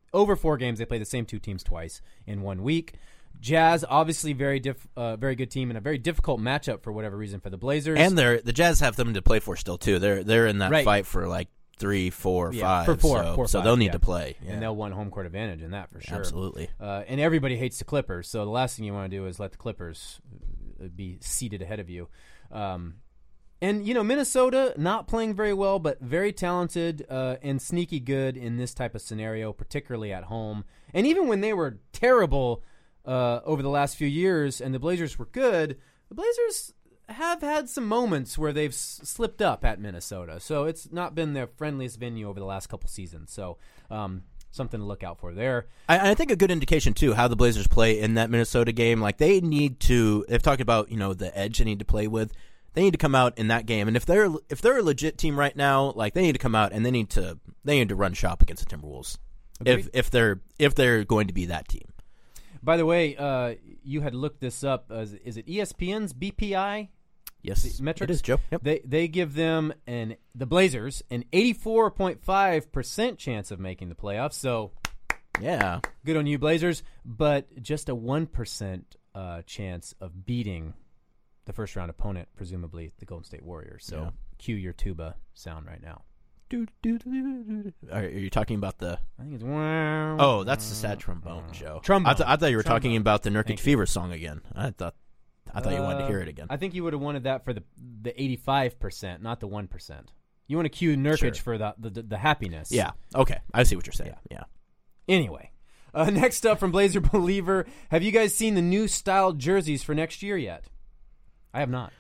[SPEAKER 4] over 4 games. They play the same 2 teams twice in 1 week. Jazz, obviously very good team and a very difficult matchup for whatever reason for the Blazers.
[SPEAKER 5] And the Jazz have them to play for still too. They're in that fight for like 3, 4, 5.
[SPEAKER 4] For four,
[SPEAKER 5] so
[SPEAKER 4] 5,
[SPEAKER 5] they'll need to play. Yeah.
[SPEAKER 4] And they'll want home court advantage in that for sure.
[SPEAKER 5] Absolutely.
[SPEAKER 4] And everybody hates the Clippers, so the last thing you want to do is let the Clippers be seated ahead of you. And, Minnesota not playing very well, but very talented and sneaky good in this type of scenario, particularly at home. And even when they were terrible over the last few years and the Blazers were good, the Blazers have had some moments where they've slipped up at Minnesota. So it's not been their friendliest venue over the last couple seasons. So something to look out for there.
[SPEAKER 5] I think a good indication, too, how the Blazers play in that Minnesota game. Like, they've talked about, the edge they need to play with. They need to come out in that game. And if they're a legit team right now, like, they need to come out and they need to run shop against the Timberwolves. If they're going to be that team.
[SPEAKER 4] By the way, you had looked this up. Is it ESPN's BPI?
[SPEAKER 5] Yes,
[SPEAKER 4] metrics?
[SPEAKER 5] It is, Joe. Yep.
[SPEAKER 4] They give them the Blazers an 84.5% chance of making the playoffs. So,
[SPEAKER 5] yeah,
[SPEAKER 4] good on you, Blazers. But just a 1% chance of beating the first round opponent, presumably the Golden State Warriors. So, cue your tuba sound right now.
[SPEAKER 5] Are you talking about the?
[SPEAKER 4] I think it's.
[SPEAKER 5] Oh, that's the sad trombone, Joe.
[SPEAKER 4] Trombone.
[SPEAKER 5] I thought you were talking about the Nurkic Fever song again. I thought you wanted to hear it again.
[SPEAKER 4] I think you would have wanted that for the 85%, not the 1%. You want to cue Nurkic for the happiness.
[SPEAKER 5] Yeah. Okay. I see what you're saying. Yeah.
[SPEAKER 4] Anyway, next up from Blazer Believer, have you guys seen the new style jerseys for next year yet? I have not.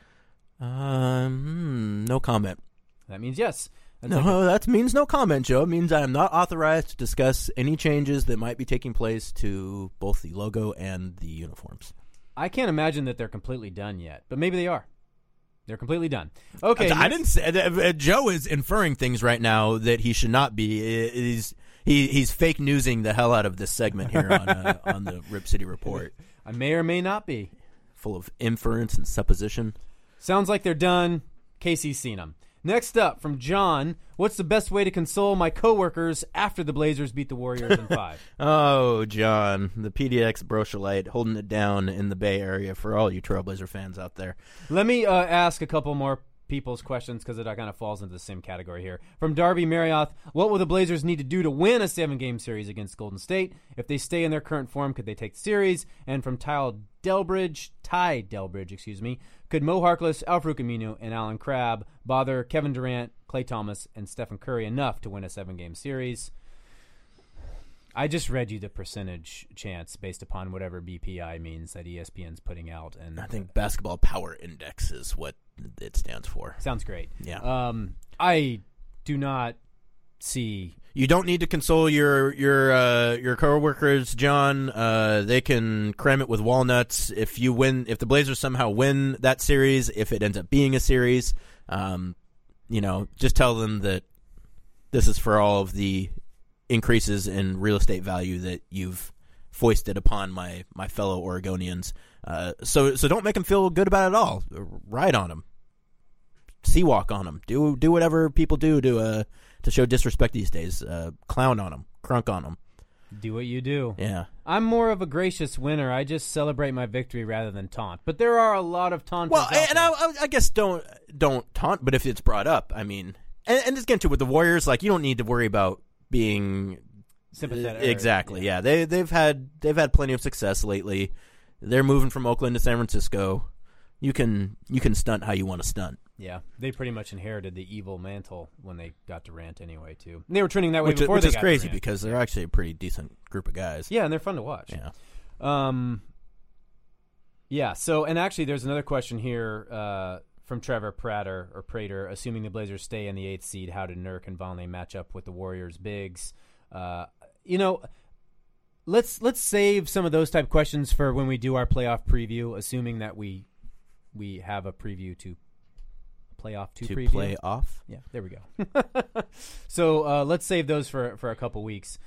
[SPEAKER 5] No comment.
[SPEAKER 4] That means yes.
[SPEAKER 5] That means no comment, Joe. It means I am not authorized to discuss any changes that might be taking place to both the logo and the uniforms.
[SPEAKER 4] I can't imagine that they're completely done yet, but maybe they are. They're completely done. Okay.
[SPEAKER 5] I didn't say Joe is inferring things right now that he should not be. He's fake newsing the hell out of this segment here on the Rip City Report.
[SPEAKER 4] I may or may not be.
[SPEAKER 5] Full of inference and supposition.
[SPEAKER 4] Sounds like they're done. Casey's seen them. Next up, from John, what's the best way to console my coworkers after the Blazers beat the Warriors in 5?
[SPEAKER 5] Oh, John, the PDX Brochelite holding it down in the Bay Area for all you Trailblazer fans out there.
[SPEAKER 4] Let me ask a couple more people's questions because it kind of falls into the same category here. From Darby Marriott, what will the Blazers need to do to win a 7-game series against Golden State? If they stay in their current form, could they take the series? And from Ty Delbridge, could Mo Harkless, Al-Farouq Aminu, and Alan Crabb bother Kevin Durant, Klay Thomas, and Stephen Curry enough to win a 7-game series? I just read you the percentage chance based upon whatever BPI means that ESPN's putting out. And
[SPEAKER 5] I think Basketball Power Index is what it stands for.
[SPEAKER 4] Sounds great.
[SPEAKER 5] Yeah.
[SPEAKER 4] I do not see...
[SPEAKER 5] You don't need to console your coworkers, John. They can cram it with walnuts. If the Blazers somehow win that series, if it ends up being a series, just tell them that this is for all of the increases in real estate value that you've foisted upon my fellow Oregonians. So don't make them feel good about it at all. Ride on them. Sea walk on them. Do whatever people do to show disrespect these days. Clown on them. Crunk on them.
[SPEAKER 4] Do what you do.
[SPEAKER 5] Yeah.
[SPEAKER 4] I'm more of a gracious winner. I just celebrate my victory rather than taunt. But there are a lot of taunters.
[SPEAKER 5] Well, and I guess don't taunt, but if it's brought up, I mean, and just get into it with the Warriors, like, you don't need to worry about being
[SPEAKER 4] sympathetic.
[SPEAKER 5] Exactly. Yeah. They've had plenty of success lately. They're moving from Oakland to San Francisco. You can stunt how you want to stunt.
[SPEAKER 4] Yeah, they pretty much inherited the evil mantle when they got Durant anyway, too. They were trending that way before they got Durant.
[SPEAKER 5] Which is crazy because they're actually a pretty decent group of guys.
[SPEAKER 4] Yeah, and they're fun to watch.
[SPEAKER 5] Yeah.
[SPEAKER 4] So, and actually there's another question here from Trevor Prater, assuming the Blazers stay in the 8th seed, how did Nurk and Vonleh match up with the Warriors' bigs? Let's save some of those type questions for when we do our playoff preview, assuming that we have a preview to playoff to preview.
[SPEAKER 5] Play off?
[SPEAKER 4] Yeah, there we go. So let's save those for a couple weeks.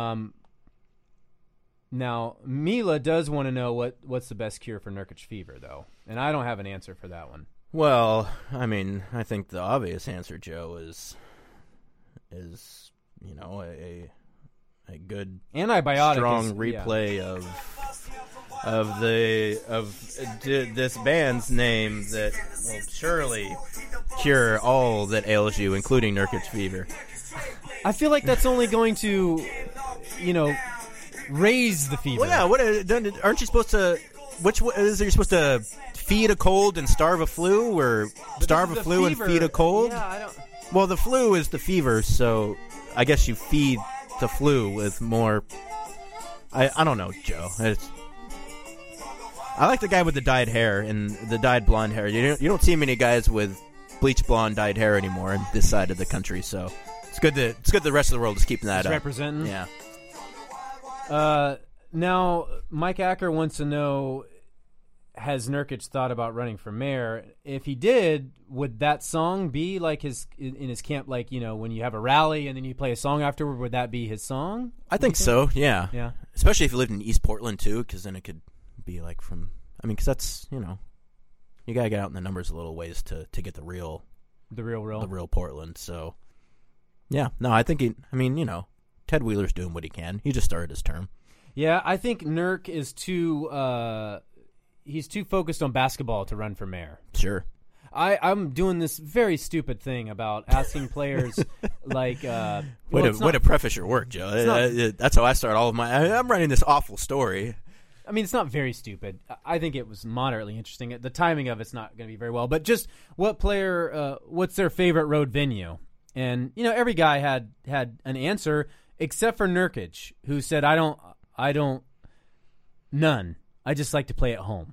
[SPEAKER 4] Now, Mila does want to know what's the best cure for Nurkic fever, though, and I don't have an answer for that one.
[SPEAKER 5] Well, I mean, I think the obvious answer, Joe, is a a good
[SPEAKER 4] Antibiotic
[SPEAKER 5] strong
[SPEAKER 4] is-
[SPEAKER 5] replay of this band's name that will surely cure all that ails you, including Nurkic fever.
[SPEAKER 4] I feel like that's only going to, raise the fever.
[SPEAKER 5] Well, yeah. Aren't you supposed to? Which is you're supposed to feed a cold and starve a flu, or starve a
[SPEAKER 4] The
[SPEAKER 5] flu
[SPEAKER 4] fever-
[SPEAKER 5] and feed a cold?
[SPEAKER 4] Yeah, I don't.
[SPEAKER 5] Well, the flu is the fever, so I guess you feed the flu with more. I don't know, Joe. I like the guy with the dyed hair and the dyed blonde hair. You don't see many guys with bleach blonde dyed hair anymore on this side of the country, so it's good the rest of the world is keeping that
[SPEAKER 4] Just
[SPEAKER 5] up.
[SPEAKER 4] representing.
[SPEAKER 5] Yeah.
[SPEAKER 4] Now, Mike Acker wants to know, has Nurkic thought about running for mayor? If he did, would that song be like in his camp, like, when you have a rally and then you play a song afterward, would that be his song?
[SPEAKER 5] I think so, yeah.
[SPEAKER 4] Yeah.
[SPEAKER 5] Especially if you lived in East Portland, too, because then it could be like because that's, you got to get out in the numbers a little ways to get the real Portland, so. Yeah, no, I think Ted Wheeler's doing what he can. He just started his term.
[SPEAKER 4] Yeah, I think Nurk is too he's too focused on basketball to run for mayor.
[SPEAKER 5] Sure.
[SPEAKER 4] I'm doing this very stupid thing about asking players like
[SPEAKER 5] Way to preface your work, Joe. That's how I start all of I'm writing this awful story.
[SPEAKER 4] I mean, it's not very stupid. I think it was moderately interesting. The timing of it's not going to be very well, but just what's their favorite road venue? And every guy had an answer except for Nurkic, who said, I don't none. I just like to play at home.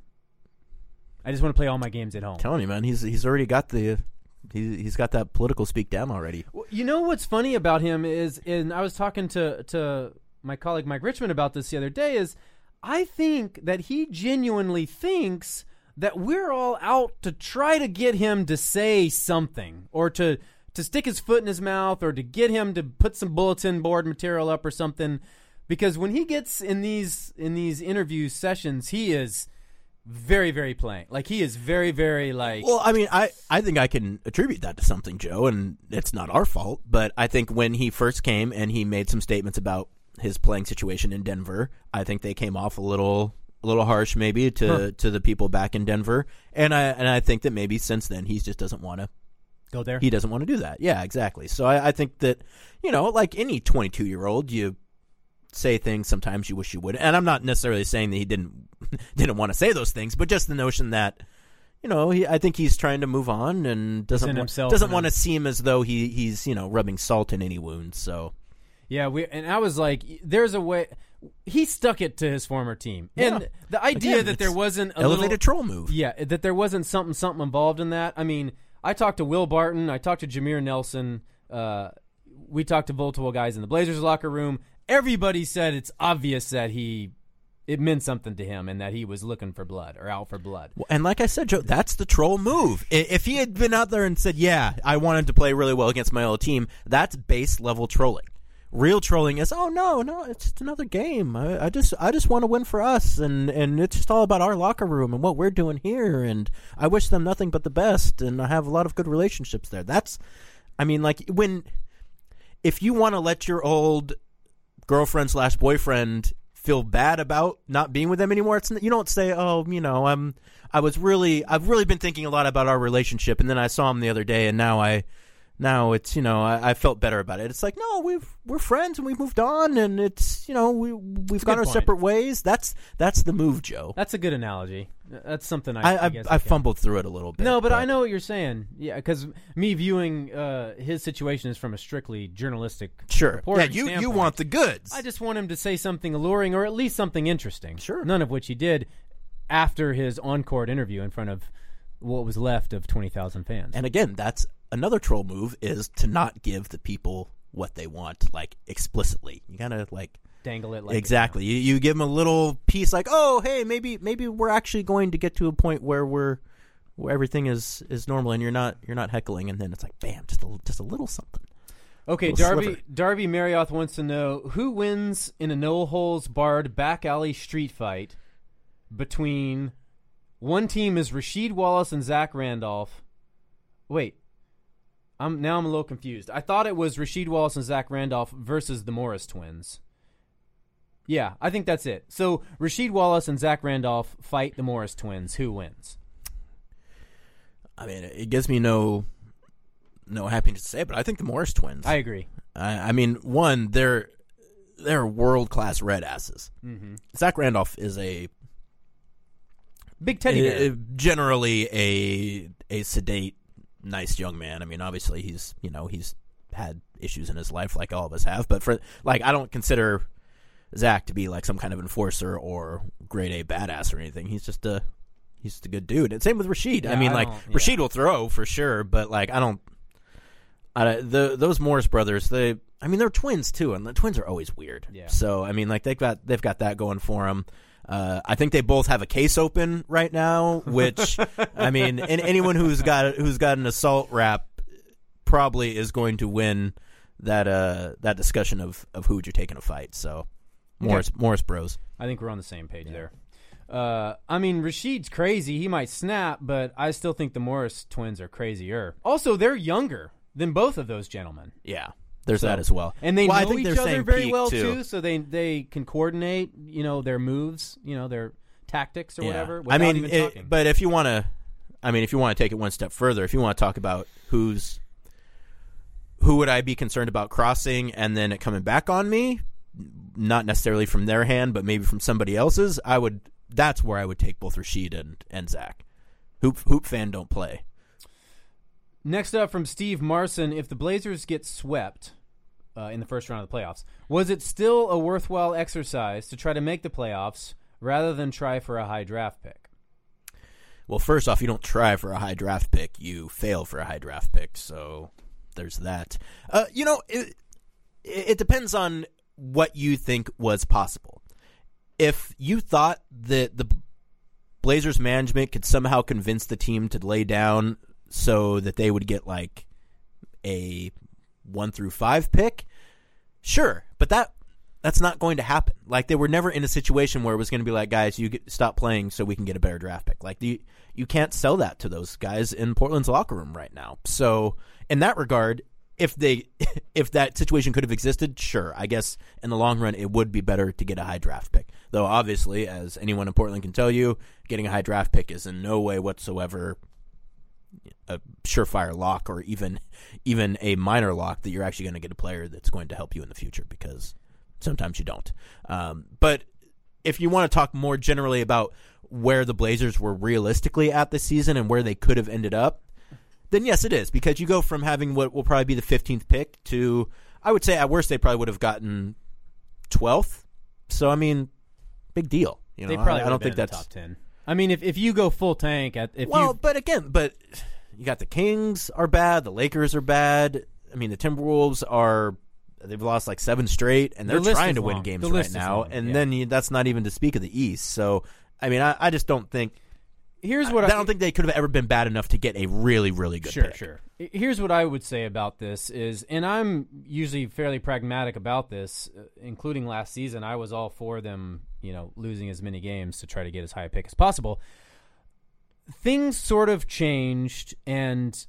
[SPEAKER 4] I just want to play all my games at home.
[SPEAKER 5] I'm telling you, man, he's already got he's got that political speak down already.
[SPEAKER 4] You know what's funny about him is, and I was talking to my colleague Mike Richmond about this the other day, is I think that he genuinely thinks that we're all out to try to get him to say something, or to stick his foot in his mouth, or to get him to put some bulletin board material up or something. Because when he gets in these interview sessions, he is very, very plain. Like, he is very, very like.
[SPEAKER 5] Well, I mean, I think I can attribute that to something, Joe, and it's not our fault. But I think when he first came and he made some statements about his playing situation in Denver, I think they came off a little harsh, maybe to the people back in Denver. And I think that maybe since then he just doesn't want to
[SPEAKER 4] go there.
[SPEAKER 5] He doesn't want to do that. Yeah, exactly. So I think that like any 22-year-old, you say things sometimes you wish you would. And I'm not necessarily saying that he didn't want to say those things, but just the notion that I think he's trying to move on and doesn't want to seem as though he's rubbing salt in any wounds. So
[SPEAKER 4] yeah, and I was like, there's a way. He stuck it to his former team, and the idea that there wasn't a
[SPEAKER 5] elevated troll move.
[SPEAKER 4] Yeah, that there wasn't something involved in that. I mean, I talked to Will Barton, I talked to Jameer Nelson, we talked to multiple guys in the Blazers locker room. Everybody said it's obvious that it meant something to him and that he was looking for blood or out for blood.
[SPEAKER 5] Well, and like I said, Joe, that's the troll move. If he had been out there and said, yeah, I wanted to play really well against my old team, that's base level trolling. Real trolling is, oh no, it's just another game. I just want to win for us, and it's just all about our locker room and what we're doing here, and I wish them nothing but the best, and I have a lot of good relationships there. If you want to let your old girlfriend/boyfriend feel bad about not being with them anymore, you don't say, oh, I've really been thinking a lot about our relationship, and then I saw him the other day, and now it's I felt better about it. It's like, no, we're friends and we've moved on, and it's we've gone our separate ways. That's the move, Joe.
[SPEAKER 4] That's a good analogy. That's something I guess
[SPEAKER 5] I fumbled through it a little bit.
[SPEAKER 4] No, but I know what you're saying. Yeah, because me viewing his situation is from a strictly journalistic reporting standpoint.
[SPEAKER 5] You want the goods.
[SPEAKER 4] I just want him to say something alluring or at least something interesting.
[SPEAKER 5] Sure.
[SPEAKER 4] None of which he did after his on-court interview in front of what was left of 20,000 fans.
[SPEAKER 5] And again, that's another troll move, is to not give the people what they want, like, explicitly. You gotta
[SPEAKER 4] dangle it like
[SPEAKER 5] exactly. You give them a little piece, like, oh, hey, maybe we're actually going to get to a point where everything is normal, and you're not heckling, and then it's like, bam, just a little something.
[SPEAKER 4] Okay, Darby Marrioth wants to know who wins in a no holds barred back alley street fight between one team is Rasheed Wallace and Zach Randolph. Wait. I'm a little confused. I thought it was Rasheed Wallace and Zach Randolph versus the Morris twins. Yeah, I think that's it. So Rasheed Wallace and Zach Randolph fight the Morris twins. Who wins?
[SPEAKER 5] I mean, it gives me no happiness to say it, but I think the Morris twins.
[SPEAKER 4] I agree.
[SPEAKER 5] I mean, one, they're world-class red asses.
[SPEAKER 4] Mm-hmm.
[SPEAKER 5] Zach Randolph is a
[SPEAKER 4] big teddy bear.
[SPEAKER 5] Generally a sedate, nice young man. I mean, obviously he's had issues in his life like all of us have, but I don't consider Zach to be like some kind of enforcer or grade A badass or anything. He's just a good dude. And same with Rasheed.
[SPEAKER 4] Yeah,
[SPEAKER 5] I mean, Rasheed will throw for sure, but those Morris brothers, they're twins too, and the twins are always weird.
[SPEAKER 4] Yeah.
[SPEAKER 5] So I mean, they've got that going for them. I think they both have a case open right now, which I mean, and anyone who's got an assault rap probably is going to win that discussion of who would you take in a fight. So Morris bros.
[SPEAKER 4] I think we're on the same page there. I mean, Rasheed's crazy. He might snap, but I still think the Morris twins are crazier. Also, they're younger than both of those gentlemen.
[SPEAKER 5] Yeah, there's that as well.
[SPEAKER 4] And they know each other very
[SPEAKER 5] peak
[SPEAKER 4] well,
[SPEAKER 5] too,
[SPEAKER 4] so they can coordinate, their moves, their tactics or whatever.
[SPEAKER 5] I mean,
[SPEAKER 4] even talking.
[SPEAKER 5] But if you want to take it one step further, if you want to talk about who would I be concerned about crossing and then it coming back on me, not necessarily from their hand, but maybe from somebody else's, that's where I would take both Rasheed and Zach. Hoop fan don't play.
[SPEAKER 4] Next up from Steve Marson, if the Blazers get swept in the first round of the playoffs, was it still a worthwhile exercise to try to make the playoffs rather than try for a high draft pick?
[SPEAKER 5] Well, first off, you don't try for a high draft pick. You fail for a high draft pick, so there's that. It depends on what you think was possible. If you thought that the Blazers management could somehow convince the team to lay down so that they would get like a 1 through 5 pick, sure, but that's not going to happen. Like, they were never in a situation where it was going to be like, guys, stop playing so we can get a better draft pick. Like, you can't sell that to those guys in Portland's locker room right now. So in that regard, if that situation could have existed, sure, I guess in the long run it would be better to get a high draft pick. Though obviously, as anyone in Portland can tell you, getting a high draft pick is in no way whatsoever a surefire lock, or even a minor lock that you're actually going to get a player that's going to help you in the future, because sometimes you don't. But if you want to talk more generally about where the Blazers were realistically at this season and where they could have ended up, then yes, it is, because you go from having what will probably be the 15th pick to, I would say at worst they probably would have gotten 12th. So I mean, big deal.
[SPEAKER 4] They probably I don't think that's top 10. I mean, if you go full tank but you got the Kings are bad, the Lakers are bad. I mean, the Timberwolves they've lost like 7 straight, and they're trying to win games right now. And then that's not even to speak of the East. So I mean, I just don't think. I don't think they could have ever been bad enough to get a really, really good pick. Sure. Here's what I would say about this is, and I'm usually fairly pragmatic about this, including last season, I was all for them, losing as many games to try to get as high a pick as possible. Things sort of changed, and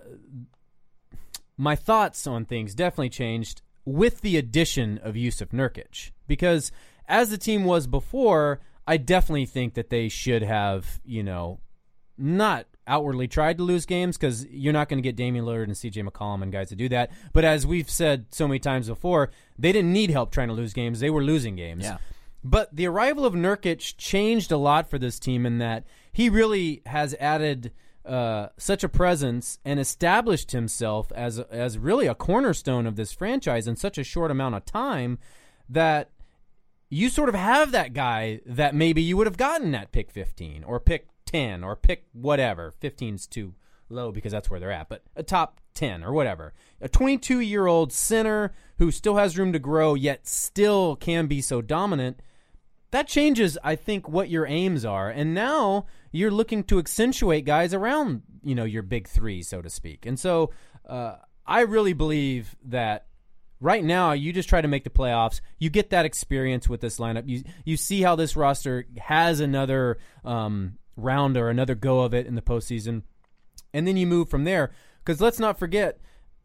[SPEAKER 4] my thoughts on things definitely changed with the addition of Jusuf Nurkic, because as the team was before, I definitely think that they should have, not outwardly tried to lose games, because you're not going to get Damian Lillard and CJ McCollum and guys to do that. But as we've said so many times before, they didn't need help trying to lose games. They were losing games. Yeah. But the arrival of Nurkic changed a lot for this team in that he really has added such a presence and established himself as really a cornerstone of this franchise in such a short amount of time that you sort of have that guy that maybe you would have gotten at pick 15 or pick 10 or pick whatever. 15's too low because that's where they're at, but a top 10 or whatever. A 22-year-old center who still has room to grow yet still can be so dominant. That changes, I think, what your aims are. And now you're looking to accentuate guys around, your big three, so to speak. And so I really believe that right now, you just try to make the playoffs. You get that experience with this lineup. You see how this roster has another round or another go of it in the postseason, and then you move from there. Because let's not forget,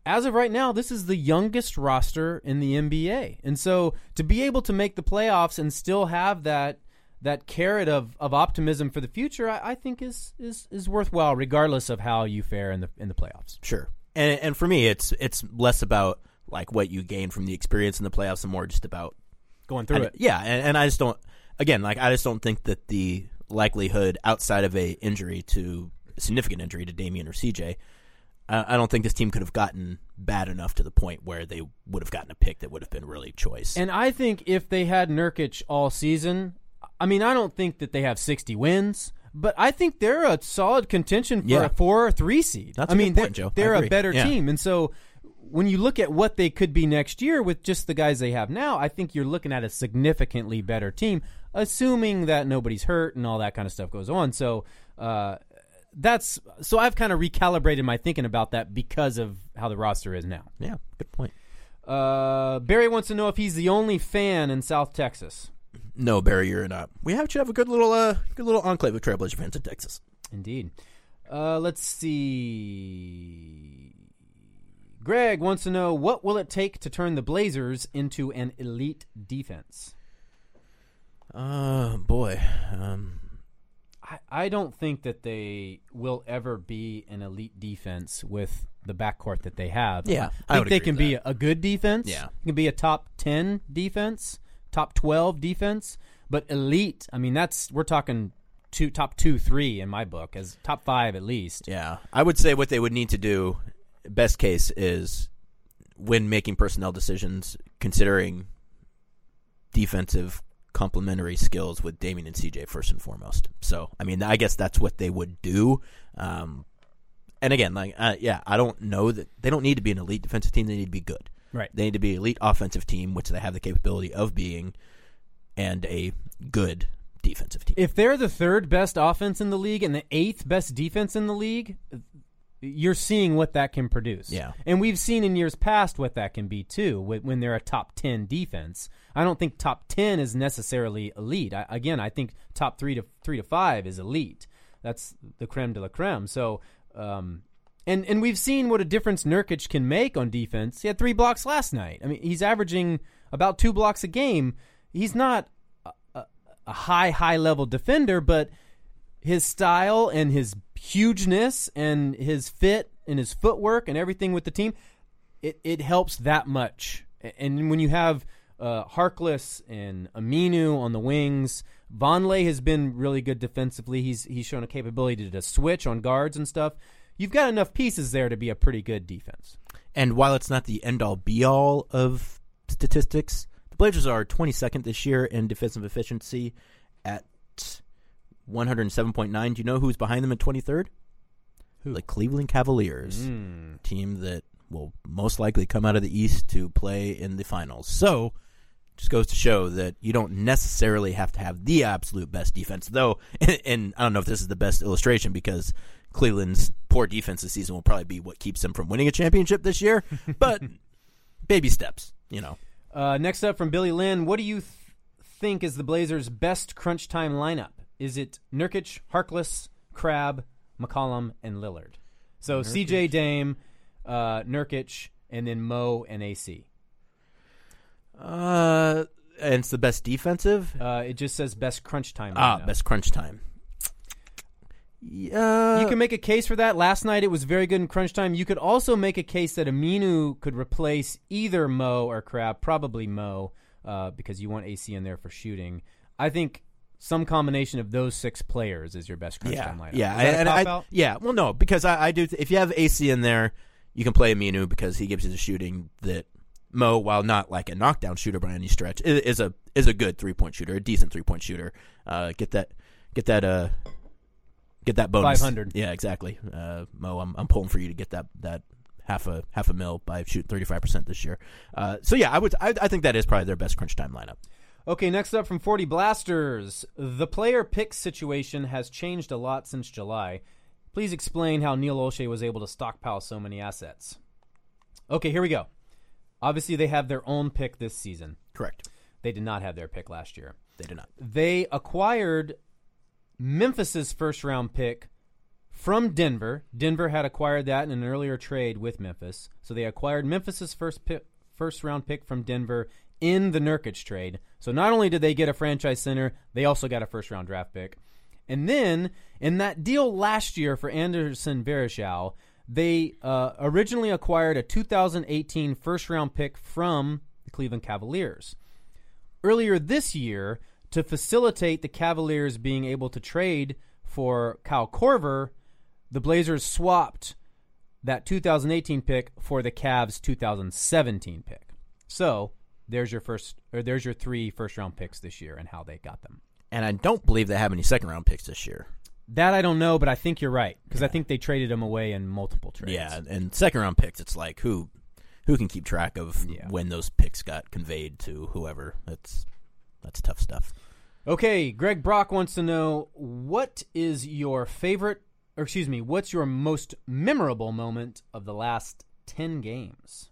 [SPEAKER 4] as of right now, this is the youngest roster in the NBA. And so to be able to make the playoffs and still have that carrot of optimism for the future, I think is worthwhile, regardless of how you fare in the playoffs.
[SPEAKER 5] Sure. And for me, it's less about like what you gain from the experience in the playoffs and more just about
[SPEAKER 4] going through it.
[SPEAKER 5] Yeah, and I just don't. Again, like I just don't think that the likelihood outside of a significant injury to Damian or CJ, I don't think this team could have gotten bad enough to the point where they would have gotten a pick that would have been really choice.
[SPEAKER 4] And I think if they had Nurkic all season, I mean, I don't think that they have 60 wins, but I think they're a solid contention for a 4 or 3 seed.
[SPEAKER 5] That's a good point, Joe.
[SPEAKER 4] They're a better team. And so when you look at what they could be next year with just the guys they have now, I think you're looking at a significantly better team, assuming that nobody's hurt and all that kind of stuff goes on. So I've kind of recalibrated my thinking about that because of how the roster is now.
[SPEAKER 5] Yeah, good point.
[SPEAKER 4] Barry wants to know if he's the only fan in South Texas.
[SPEAKER 5] No, Barry, you're not. We actually have a good little enclave of Trailblazer fans in Texas.
[SPEAKER 4] Indeed. Let's see. Greg wants to know, what will it take to turn the Blazers into an elite defense?
[SPEAKER 5] Boy.
[SPEAKER 4] I don't think that they will ever be an elite defense with the backcourt that they have.
[SPEAKER 5] Yeah,
[SPEAKER 4] I think they can be a good defense.
[SPEAKER 5] Yeah.
[SPEAKER 4] It can be a top 10 defense, top 12 defense, but elite, I mean, we're talking top 2, 3 in my book, as top 5 at least.
[SPEAKER 5] Yeah. I would say what they would need to do, best case, is when making personnel decisions, considering defensive complementary skills with Damian and CJ first and foremost. So, I mean, I guess that's what they would do. And again, I don't know that they don't need to be an elite defensive team. They need to be good.
[SPEAKER 4] Right.
[SPEAKER 5] They need to be an elite offensive team, which they have the capability of being, and a good defensive team.
[SPEAKER 4] If they're the 3rd best offense in the league and the 8th best defense in the league, you're seeing what that can produce.
[SPEAKER 5] Yeah.
[SPEAKER 4] And we've seen in years past what that can be too when they're a top 10 defense. I don't think top 10 is necessarily elite. I think top 3 to 5 is elite. That's the creme de la creme. So, and we've seen what a difference Nurkic can make on defense. He had 3 blocks last night. I mean, he's averaging about 2 blocks a game. He's not a high level defender, but his style and his hugeness and his fit and his footwork and everything with the team, it helps that much. And when you have Harkless and Aminu on the wings, Vonleh has been really good defensively. He's shown a capability to switch on guards and stuff. You've got enough pieces there to be a pretty good defense.
[SPEAKER 5] And while it's not the end-all, be-all of statistics, the Blazers are 22nd this year in defensive efficiency at 107.9. Do you know who's behind them at 23rd?
[SPEAKER 4] Who?
[SPEAKER 5] The Cleveland Cavaliers, team that will most likely come out of the East to play in the finals. So, just goes to show that you don't necessarily have to have the absolute best defense, though, and I don't know if this is the best illustration because Cleveland's poor defense this season will probably be what keeps them from winning a championship this year, but baby steps, you know.
[SPEAKER 4] Next up from Billy Lynn, what do you think is the Blazers' best crunch time lineup? Is it Nurkic, Harkless, Crabbe, McCollum, and Lillard? So
[SPEAKER 5] Nurkic.
[SPEAKER 4] CJ, Dame, Nurkic, and then Mo and AC.
[SPEAKER 5] And it's the best defensive?
[SPEAKER 4] It just says best crunch time lineup.
[SPEAKER 5] Best crunch time. Yeah.
[SPEAKER 4] You can make a case for that. Last night it was very good in crunch time. You could also make a case that Aminu could replace either Mo or Crabbe, probably Mo, because you want AC in there for shooting. I think some combination of those 6 players is your best crunch time lineup.
[SPEAKER 5] Yeah,
[SPEAKER 4] Is that a cop-out?
[SPEAKER 5] yeah. Well, no, because I do. If you have AC in there, you can play Aminu because he gives you the shooting that Mo, while not like a knockdown shooter by any stretch, is a good 3-point shooter, a decent 3-point shooter. Get that bonus.
[SPEAKER 4] 500.
[SPEAKER 5] Yeah, exactly. Mo, I'm pulling for you to get that half a mil by shooting 35% this year. So yeah, I think that is probably their best crunch time lineup.
[SPEAKER 4] Okay, next up from 40 Blasters. The player pick situation has changed a lot since July. Please explain how Neil Olshey was able to stockpile so many assets. Okay, here we go. Obviously, they have their own pick this season.
[SPEAKER 5] Correct.
[SPEAKER 4] They did not have their pick last year.
[SPEAKER 5] They did not.
[SPEAKER 4] They acquired Memphis's first-round pick from Denver. Denver had acquired that in an earlier trade with Memphis. So they acquired Memphis's first-round pick from Denver in the Nurkic trade. So not only did they get a franchise center, they also got a first-round draft pick. And then in that deal last year for Anderson Varejao, they originally acquired a 2018 first-round pick from the Cleveland Cavaliers. Earlier this year, to facilitate the Cavaliers being able to trade for Kyle Korver, the Blazers swapped that 2018 pick for the Cavs' 2017 pick. So there's your 3 first-round picks this year and how they got them.
[SPEAKER 5] And I don't believe they have any second-round picks this year.
[SPEAKER 4] That I don't know, but I think you're right because I think they traded them away in multiple trades.
[SPEAKER 5] Yeah, and second-round picks, it's like who can keep track of when those picks got conveyed to whoever? That's tough stuff.
[SPEAKER 4] Okay, Greg Brock wants to know what's your most memorable moment of the last 10 games?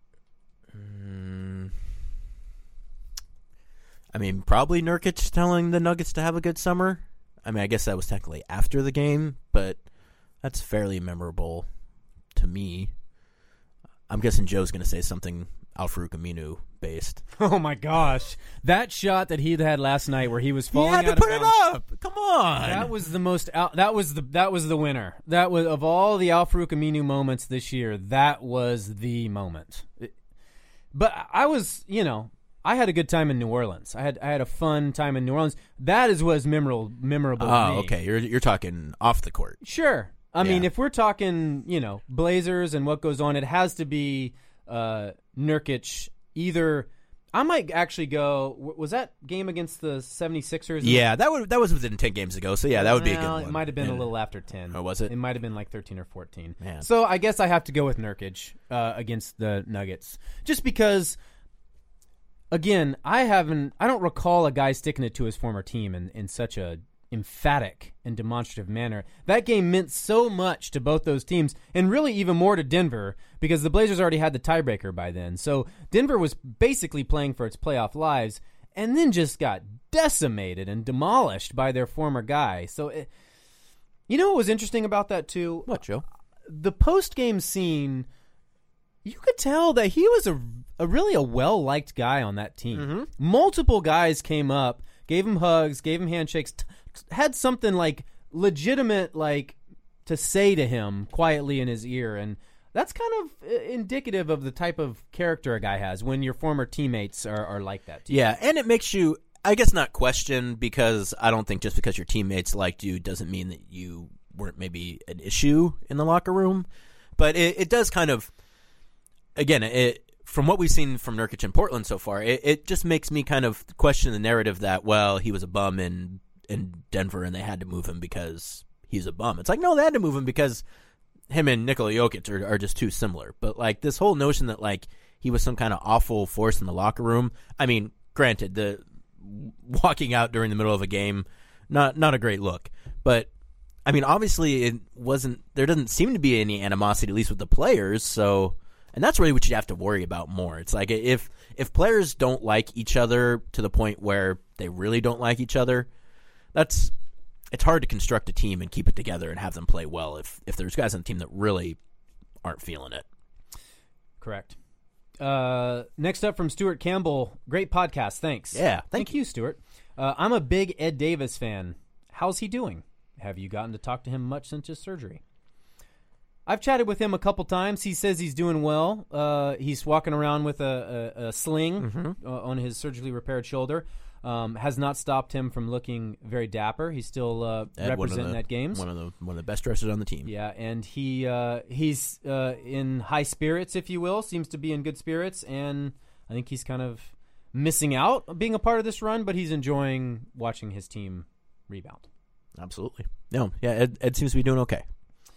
[SPEAKER 5] I mean, probably Nurkic telling the Nuggets to have a good summer. I mean, I guess that was technically after the game, but that's fairly memorable to me. I'm guessing Joe's going to say something Al-Farouq Aminu based.
[SPEAKER 4] Oh my gosh, that shot that he had last night where he was falling out of bounds.
[SPEAKER 5] He had to put it up. Come on,
[SPEAKER 4] that was the most. That was the winner. That was of all the Al-Farouq Aminu moments this year. That was the moment. But I was, I had a good time in New Orleans. I had a fun time in New Orleans. That was memorable.
[SPEAKER 5] Oh,
[SPEAKER 4] to me.
[SPEAKER 5] Okay. You're talking off the court.
[SPEAKER 4] Sure. I mean, if we're talking, Blazers and what goes on, it has to be Nurkic. Either I might actually go. Was that game against the 76ers?
[SPEAKER 5] Yeah, that was within 10 games ago. So yeah, that would be a good one.
[SPEAKER 4] It might have been a little after 10.
[SPEAKER 5] Oh, was it?
[SPEAKER 4] It might have been like 13 or 14.
[SPEAKER 5] Man.
[SPEAKER 4] So I guess I have to go with Nurkic against the Nuggets, just because. Again, I don't recall a guy sticking it to his former team in such a emphatic and demonstrative manner. That game meant so much to both those teams, and really even more to Denver, because the Blazers already had the tiebreaker by then. So Denver was basically playing for its playoff lives, and then just got decimated and demolished by their former guy. So, what was interesting about that too?
[SPEAKER 5] What, Joe?
[SPEAKER 4] The post-game scene, you could tell that he was a really well-liked guy on that team. Mm-hmm. Multiple guys came up, gave him hugs, gave him handshakes, had something like legitimate to say to him quietly in his ear, and that's kind of indicative of the type of character a guy has when your former teammates are like that too.
[SPEAKER 5] Yeah, and it makes you, I guess, not question, because I don't think just because your teammates liked you doesn't mean that you weren't maybe an issue in the locker room, but it does kind of, again, from what we've seen from Nurkic in Portland so far, it just makes me kind of question the narrative that, well, he was a bum in Denver and they had to move him because he's a bum. It's like, no, they had to move him because him and Nikola Jokic are just too similar. But this whole notion that he was some kind of awful force in the locker room. I mean, granted, the walking out during the middle of a game, not a great look. But I mean, obviously it wasn't. There doesn't seem to be any animosity, at least with the players. So. And that's really what you have to worry about more. It's like if players don't like each other to the point where they really don't like each other, it's hard to construct a team and keep it together and have them play well if there's guys on the team that really aren't feeling it.
[SPEAKER 4] Correct. Next up from Stuart Campbell, great podcast. Thanks.
[SPEAKER 5] Yeah,
[SPEAKER 4] thank you, Stuart. I'm a big Ed Davis fan. How's he doing? Have you gotten to talk to him much since his surgery? I've chatted with him a couple times. He says he's doing well. He's walking around with a sling on his surgically repaired shoulder. Has not stopped him from looking very dapper. He's still representing at games.
[SPEAKER 5] One of the best dressers on the team.
[SPEAKER 4] Yeah, and he's in high spirits, if you will. Seems to be in good spirits, and I think he's kind of missing out being a part of this run, but he's enjoying watching his team rebound.
[SPEAKER 5] Absolutely. No, yeah, Ed seems to be doing okay.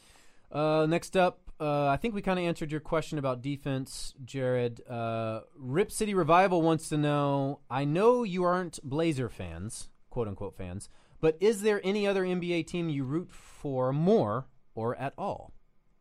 [SPEAKER 4] Next up, I think we kind of answered your question about defense, Jared. Rip City Revival wants to know, I know you aren't Blazer fans, quote-unquote fans, but is there any other NBA team you root for more or at all?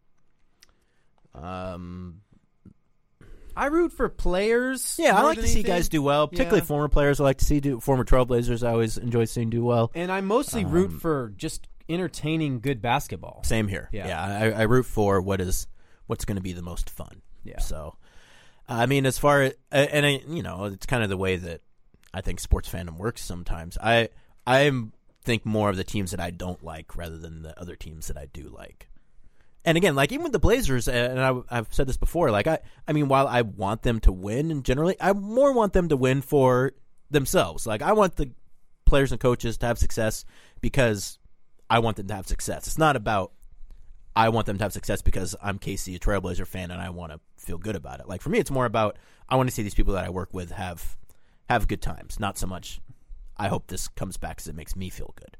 [SPEAKER 4] I root for players.
[SPEAKER 5] Yeah, I like to see guys do well, particularly former players. I like to see former Trailblazers. I always enjoy seeing do well.
[SPEAKER 4] And I mostly root for just entertaining good basketball.
[SPEAKER 5] Same here.
[SPEAKER 4] Yeah.
[SPEAKER 5] I root for what's going to be the most fun.
[SPEAKER 4] Yeah.
[SPEAKER 5] So, I mean, as far as it's kind of the way that I think sports fandom works sometimes. I think more of the teams that I don't like rather than the other teams that I do like. And again, like even with the Blazers, and I've said this before, like I mean, while I want them to win, and generally I more want them to win for themselves. Like I want the players and coaches to have success because I want them to have success. It's not about I want them to have success because I'm Casey, a Trailblazer fan, and I want to feel good about it. Like for me, it's more about I want to see these people that I work with have good times, not so much I hope this comes back because it makes me feel good.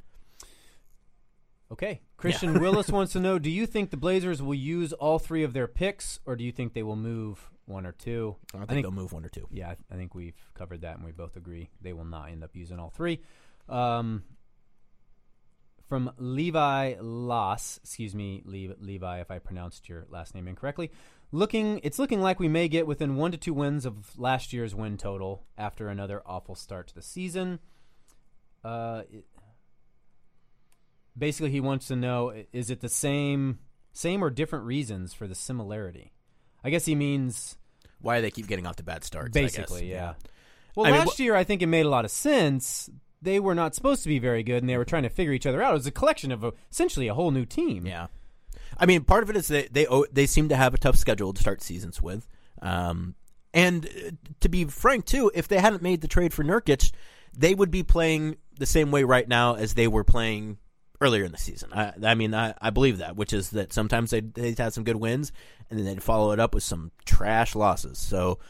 [SPEAKER 4] Okay. Christian Willis wants to know, do you think the Blazers will use all 3 of their picks, or do you think they will move 1 or 2?
[SPEAKER 5] I think they'll move 1 or 2.
[SPEAKER 4] Yeah, I think we've covered that, and we both agree they will not end up using all 3. From Levi Loss, excuse me, Levi, if I pronounced your last name incorrectly. It's looking like we may get within 1 to 2 wins of last year's win total after another awful start to the season. Basically, he wants to know, is it the same or different reasons for the similarity? I guess he means
[SPEAKER 5] why they keep getting off to bad starts.
[SPEAKER 4] Basically,
[SPEAKER 5] I guess.
[SPEAKER 4] yeah. Well, last year I think it made a lot of sense. They were not supposed to be very good, and they were trying to figure each other out. It was a collection of essentially a whole new team.
[SPEAKER 5] Yeah. I mean, part of it is they seem to have a tough schedule to start seasons with. And to be frank, too, if they hadn't made the trade for Nurkic, they would be playing the same way right now as they were playing earlier in the season. I believe that, which is that sometimes they'd have some good wins, and then they'd follow it up with some trash losses. So,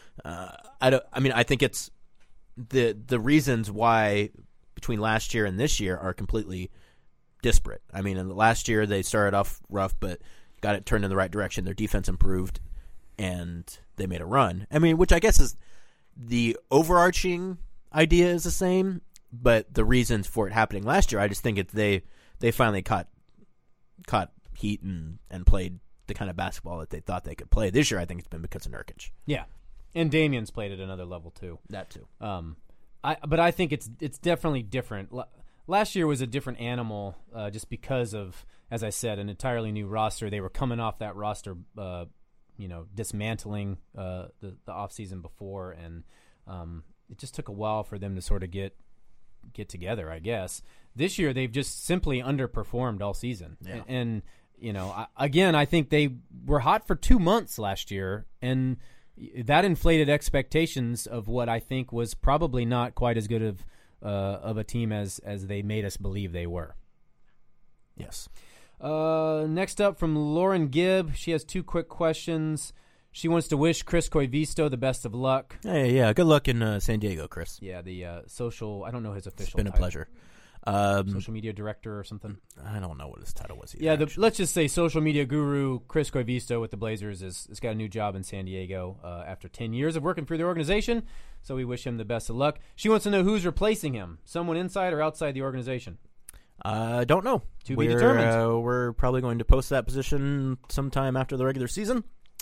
[SPEAKER 5] I think it's the reasons why between last year and this year are completely disparate. I mean, in the last year they started off rough, but got it turned in the right direction. Their defense improved, and they made a run. I mean, which I guess is the overarching idea is the same, but the reasons for it happening last year, I just think they finally caught heat and played the kind of basketball that they thought they could play. This year, I think it's been because of Nurkic.
[SPEAKER 4] Yeah, and Damian's played at another level too.
[SPEAKER 5] That too.
[SPEAKER 4] But I think it's definitely different. Last year was a different animal, just because of, as I said, an entirely new roster. They were coming off that roster, dismantling the offseason before, and it just took a while for them to sort of get together, I guess. This year, they've just simply underperformed all season.
[SPEAKER 5] Yeah.
[SPEAKER 4] And I think they were hot for 2 months last year, and that inflated expectations of what I think was probably not quite as good of a team as they made us believe they were.
[SPEAKER 5] Yes.
[SPEAKER 4] Next up from Lauren Gibb. She has 2 quick questions. She wants to wish Chris Koivisto the best of luck.
[SPEAKER 5] Hey, yeah, good luck in San Diego, Chris.
[SPEAKER 4] Yeah, the social, I don't know his official
[SPEAKER 5] title. It's been a pleasure.
[SPEAKER 4] Social media director or something?
[SPEAKER 5] I don't know what his title was either.
[SPEAKER 4] Yeah, let's just say social media guru Chris Koivisto with the Blazers has got a new job in San Diego after 10 years of working for the organization, so we wish him the best of luck. She wants to know who's replacing him, someone inside or outside the organization.
[SPEAKER 5] Don't know.
[SPEAKER 4] To be determined.
[SPEAKER 5] We're probably going to post that position sometime after the regular season.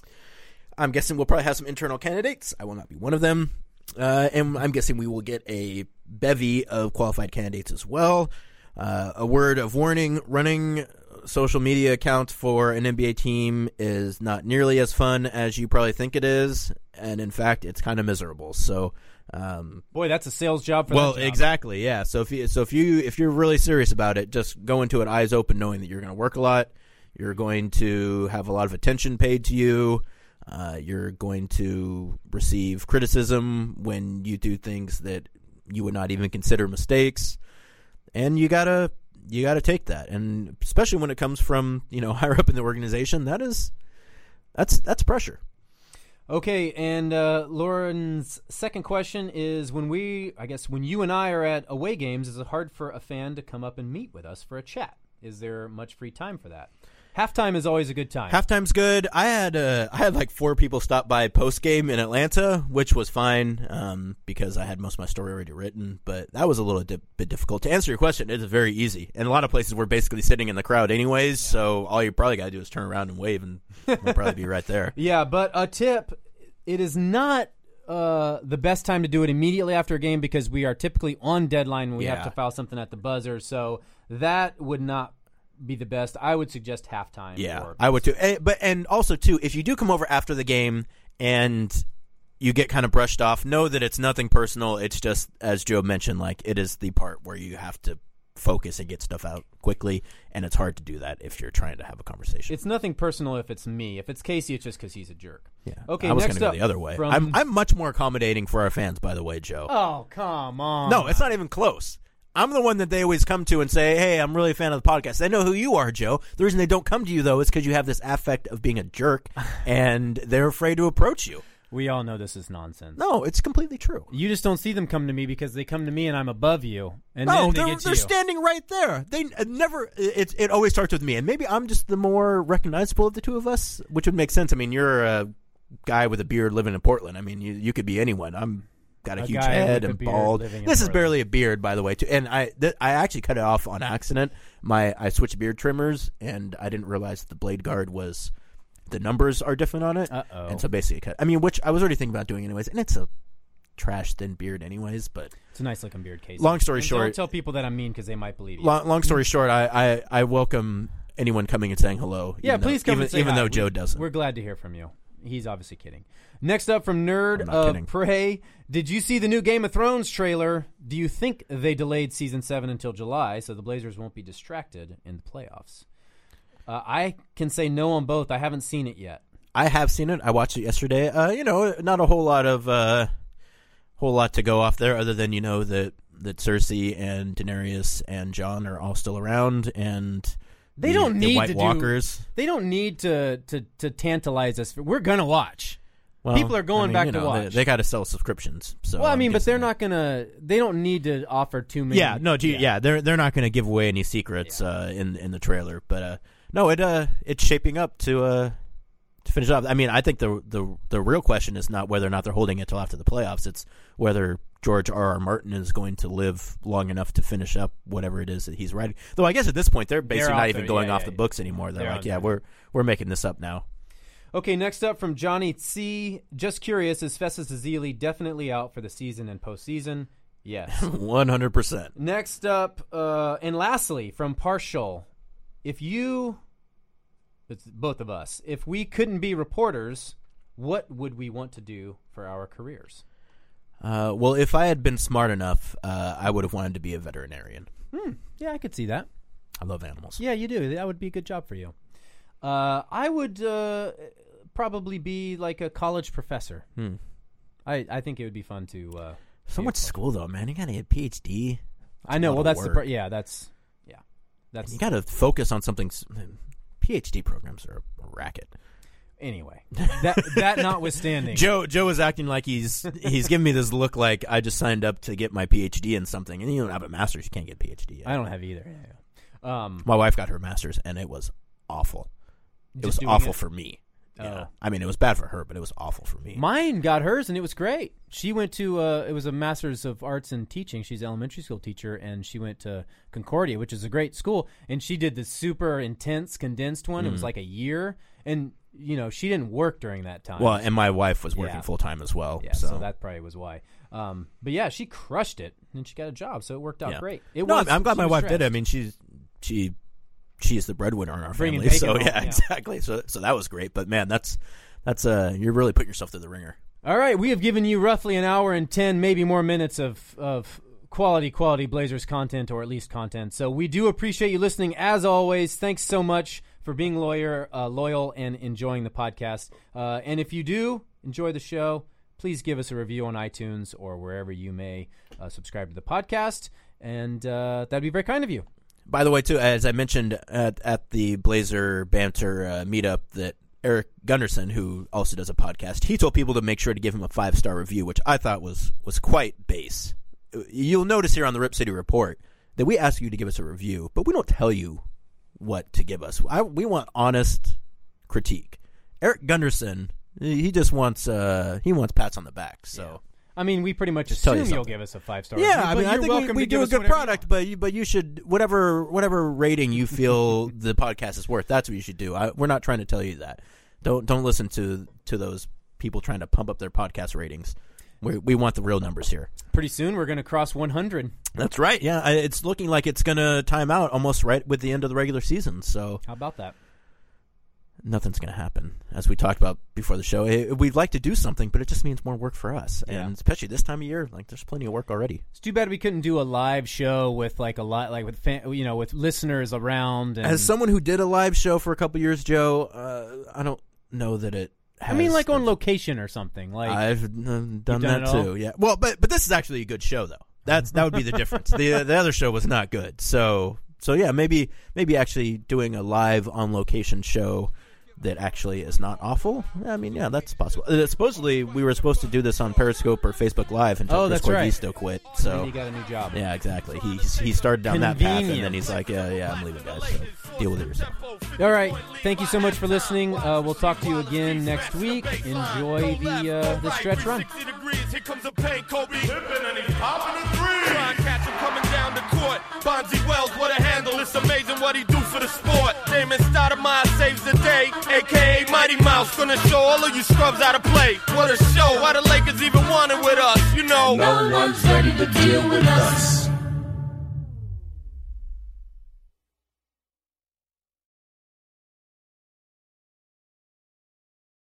[SPEAKER 5] I'm guessing we'll probably have some internal candidates. I will not be one of them. And I'm guessing we will get a bevy of qualified candidates as well. A word of warning, running social media accounts for an NBA team is not nearly as fun as you probably think it is. And in fact, it's kind of miserable. So,
[SPEAKER 4] boy, that's a sales job for that job.
[SPEAKER 5] Exactly. Yeah. So if you're really serious about it, just go into it eyes open, knowing that you're going to work a lot. You're going to have a lot of attention paid to you. You're going to receive criticism when you do things that you would not even consider mistakes, and you gotta take that. And especially when it comes from higher up in the organization, that's pressure.
[SPEAKER 4] Okay, and Lauren's second question is: when you and I are at away games, is it hard for a fan to come up and meet with us for a chat? Is there much free time for that? Halftime is always a good time.
[SPEAKER 5] Halftime's good. I had like 4 people stop by post game in Atlanta, which was fine because I had most of my story already written. But that was a little bit difficult. To answer your question, it's very easy. And a lot of places we're basically sitting in the crowd anyways, so all you probably got to do is turn around and wave, and we'll probably be right there.
[SPEAKER 4] Yeah, but a tip: it is not the best time to do it immediately after a game because we are typically on deadline when we have to foul something at the buzzer. So that would not be the best. I would suggest halftime.
[SPEAKER 5] Yeah, I would too. And also too, if you do come over after the game and you get kind of brushed off, know that it's nothing personal. It's just, as Joe mentioned, like it is the part where you have to focus and get stuff out quickly, and it's hard to do that if you're trying to have a conversation.
[SPEAKER 4] It's nothing personal if it's me. If it's Casey, it's just because he's a jerk.
[SPEAKER 5] Yeah.
[SPEAKER 4] Okay.
[SPEAKER 5] I was
[SPEAKER 4] next
[SPEAKER 5] going to
[SPEAKER 4] up
[SPEAKER 5] go the other way.
[SPEAKER 4] from-
[SPEAKER 5] I'm much more accommodating for our fans, by the way, Joe.
[SPEAKER 4] Oh, come on.
[SPEAKER 5] No, it's not even close. I'm the one that they always come to and say, hey, I'm really a fan of the podcast. They know who you are, Joe. The reason they don't come to you, though, is because you have this affect of being a jerk, and they're afraid to approach you.
[SPEAKER 4] We all know this is nonsense.
[SPEAKER 5] No, it's completely true.
[SPEAKER 4] You just don't see them come to me because they come to me and I'm above you. And
[SPEAKER 5] No,
[SPEAKER 4] then they get to
[SPEAKER 5] they're
[SPEAKER 4] you.
[SPEAKER 5] standing right there. They never. It always starts with me, and maybe I'm just the more recognizable of the two of us, which would make sense. I mean, you're a guy with a beard living in Portland. I mean, you could be anyone. I'm got a huge
[SPEAKER 4] guy
[SPEAKER 5] head
[SPEAKER 4] with a
[SPEAKER 5] and
[SPEAKER 4] beard
[SPEAKER 5] bald.
[SPEAKER 4] living in
[SPEAKER 5] This is
[SPEAKER 4] Portland.
[SPEAKER 5] barely a beard, by the way. Too. And I actually cut it off on accident. I switched beard trimmers, and I didn't realize the blade guard was. The numbers are different on it.
[SPEAKER 4] Uh-oh.
[SPEAKER 5] And so basically, cut. I mean, which I was already thinking about doing anyways, and it's a trash thin beard anyways. But
[SPEAKER 4] It's a nice looking beard, Casey.
[SPEAKER 5] long story
[SPEAKER 4] And
[SPEAKER 5] short,
[SPEAKER 4] don't tell people that I'm mean because they might believe you.
[SPEAKER 5] long story short, I welcome anyone coming and saying hello.
[SPEAKER 4] Yeah, please come and say
[SPEAKER 5] even
[SPEAKER 4] hi.
[SPEAKER 5] though Joe doesn't.
[SPEAKER 4] We're glad to hear from you. He's obviously kidding. Next up from Nerd
[SPEAKER 5] I'm not
[SPEAKER 4] of
[SPEAKER 5] kidding.
[SPEAKER 4] Prey. Did you see the new Game of Thrones trailer? Do you think they delayed Season 7 until July so the Blazers won't be distracted in the playoffs? I can say no on both. I haven't seen it yet.
[SPEAKER 5] I have seen it. I watched it yesterday. Not a whole lot to go off there, other than that Cersei and Daenerys and Jon are all still around, and
[SPEAKER 4] They don't need
[SPEAKER 5] the White
[SPEAKER 4] to
[SPEAKER 5] Walkers.
[SPEAKER 4] They don't need to tantalize us. We're gonna watch.
[SPEAKER 5] Well,
[SPEAKER 4] People are going back to watch.
[SPEAKER 5] They got to sell subscriptions. So
[SPEAKER 4] Well, I
[SPEAKER 5] I'm
[SPEAKER 4] mean, but
[SPEAKER 5] guessing
[SPEAKER 4] they're not gonna. They don't need to offer too many.
[SPEAKER 5] They're not going to give away any secrets in the trailer. But no, it's shaping up to finish off. I mean, I think the real question is not whether or not they're holding it till after the playoffs. It's whether George R.R. Martin is going to live long enough to finish up whatever it is that he's writing. Though I guess at this point they're basically
[SPEAKER 4] off
[SPEAKER 5] not even
[SPEAKER 4] there.
[SPEAKER 5] going
[SPEAKER 4] Yeah,
[SPEAKER 5] off
[SPEAKER 4] yeah,
[SPEAKER 5] the
[SPEAKER 4] yeah.
[SPEAKER 5] books anymore. They're
[SPEAKER 4] They're
[SPEAKER 5] like,
[SPEAKER 4] on
[SPEAKER 5] yeah, we're making this up now.
[SPEAKER 4] Okay, next up from Johnny C. Just curious, is Festus Ezeli definitely out for the season and postseason? Yes.
[SPEAKER 5] 100%.
[SPEAKER 4] Next up, and lastly, from Partial, it's both of us, if we couldn't be reporters, what would we want to do for our careers?
[SPEAKER 5] Well, if I had been smart enough, I would have wanted to be a veterinarian.
[SPEAKER 4] Yeah, I could see that.
[SPEAKER 5] I love animals.
[SPEAKER 4] Yeah, you do. That would be a good job for you. I would probably be like a college professor. I think it would be fun to.
[SPEAKER 5] So much school, though, man. You got to get a PhD.
[SPEAKER 4] I know.
[SPEAKER 5] a lot
[SPEAKER 4] Well,
[SPEAKER 5] of
[SPEAKER 4] that's
[SPEAKER 5] work.
[SPEAKER 4] that's
[SPEAKER 5] You got to focus on something. PhD programs are a racket.
[SPEAKER 4] anyway. That notwithstanding,
[SPEAKER 5] Joe is acting like he's giving me this look like I just signed up to get my PhD in something, and you don't have a master's, you can't get a PhD.
[SPEAKER 4] I don't have either. Yeah.
[SPEAKER 5] My wife got her master's, and it was awful. It was
[SPEAKER 4] Just doing
[SPEAKER 5] awful
[SPEAKER 4] it?
[SPEAKER 5] for me. Yeah.
[SPEAKER 4] Oh.
[SPEAKER 5] I mean, it was bad for her, but it was awful for me.
[SPEAKER 4] Mine got hers, and it was great. She went to it was a Master's of Arts in Teaching. She's an elementary school teacher, and she went to Concordia, which is a great school. And she did the super intense condensed one. It was like a year, and she didn't work during that time.
[SPEAKER 5] Well, and my wife was working
[SPEAKER 4] Yeah.
[SPEAKER 5] full time as well.
[SPEAKER 4] Yeah, so that probably was why. But yeah, she crushed it, and she got a job, so it worked out great.
[SPEAKER 5] I'm glad
[SPEAKER 4] she
[SPEAKER 5] my
[SPEAKER 4] was
[SPEAKER 5] wife did it. I
[SPEAKER 4] stressed.
[SPEAKER 5] mean, she's the breadwinner in our
[SPEAKER 4] Bringing
[SPEAKER 5] family.
[SPEAKER 4] bacon
[SPEAKER 5] So
[SPEAKER 4] home,
[SPEAKER 5] yeah,
[SPEAKER 4] yeah.
[SPEAKER 5] exactly. So that was great. But man, that's you're really putting yourself through the ringer.
[SPEAKER 4] All right, we have given you roughly an hour and 10, maybe more minutes of quality Blazers content, or at least content. So we do appreciate you listening. As always, thanks so much for being loyal and enjoying the podcast. And if you do enjoy the show, please give us a review on iTunes or wherever you may subscribe to the podcast, and that'd be very kind of you.
[SPEAKER 5] By the way, too, as I mentioned at the Blazer Banter meetup, that Eric Gunderson, who also does a podcast, he told people to make sure to give him a 5-star review, which I thought was quite base. You'll notice here on the Rip City Report that we ask you to give us a review, but we don't tell you what to give us. We want honest critique. Eric Gunderson, he just wants pats on the back. So.
[SPEAKER 4] I mean, we pretty much
[SPEAKER 5] tell you
[SPEAKER 4] assume you'll
[SPEAKER 5] something.
[SPEAKER 4] give us a 5-star
[SPEAKER 5] Yeah,
[SPEAKER 4] review,
[SPEAKER 5] I
[SPEAKER 4] but
[SPEAKER 5] mean, I
[SPEAKER 4] you're
[SPEAKER 5] think
[SPEAKER 4] welcome
[SPEAKER 5] we
[SPEAKER 4] to
[SPEAKER 5] do
[SPEAKER 4] give
[SPEAKER 5] a
[SPEAKER 4] us
[SPEAKER 5] good
[SPEAKER 4] whatever you
[SPEAKER 5] product,
[SPEAKER 4] want.
[SPEAKER 5] but you should whatever rating you feel the podcast is worth. That's what you should do. We're not trying to tell you that. Don't listen to those people trying to pump up their podcast ratings. We want the real numbers here.
[SPEAKER 4] Pretty soon we're going to cross 100.
[SPEAKER 5] That's right. Yeah, it's looking like it's going to time out almost right with the end of the regular season. So
[SPEAKER 4] how about that?
[SPEAKER 5] Nothing's going to happen. As we talked about before the show, we'd like to do something, but it just means more work for us.
[SPEAKER 4] Yeah.
[SPEAKER 5] And especially this time of year, like there's plenty of work already.
[SPEAKER 4] It's too bad we couldn't do a live show with like with listeners around. And
[SPEAKER 5] As someone who did a live show for a couple years, Joe, I don't know that it has.
[SPEAKER 4] I mean, like on location or something. Like
[SPEAKER 5] I've done that
[SPEAKER 4] it all?
[SPEAKER 5] too. Yeah. Well, but this is actually a good show though. That would be the difference. The other show was not good. So yeah, maybe actually doing a live on location show that actually is not awful. I mean, yeah, that's possible. Supposedly, we were supposed to do this on Periscope or Facebook Live until Chris Corvisto quit. So
[SPEAKER 4] and he got a new job.
[SPEAKER 5] Yeah, exactly. He started down that path, and then he's like, yeah, I'm leaving, guys. So deal with it yourself.
[SPEAKER 4] All right. Thank you so much for listening. We'll talk to you again next week. Enjoy the stretch run.
[SPEAKER 2] Here comes a pain, Kobe. And he's popping a three. Try and catch him coming down the court. Bonzi Wells, what a handle. It's amazing what he do for the sport. Damon Stoudemire saves the day, a.k.a. Mighty Mouse. Gonna show all of you scrubs how to play. What a show. Why the Lakers even want it with us, you know.
[SPEAKER 1] No one's ready to deal with us.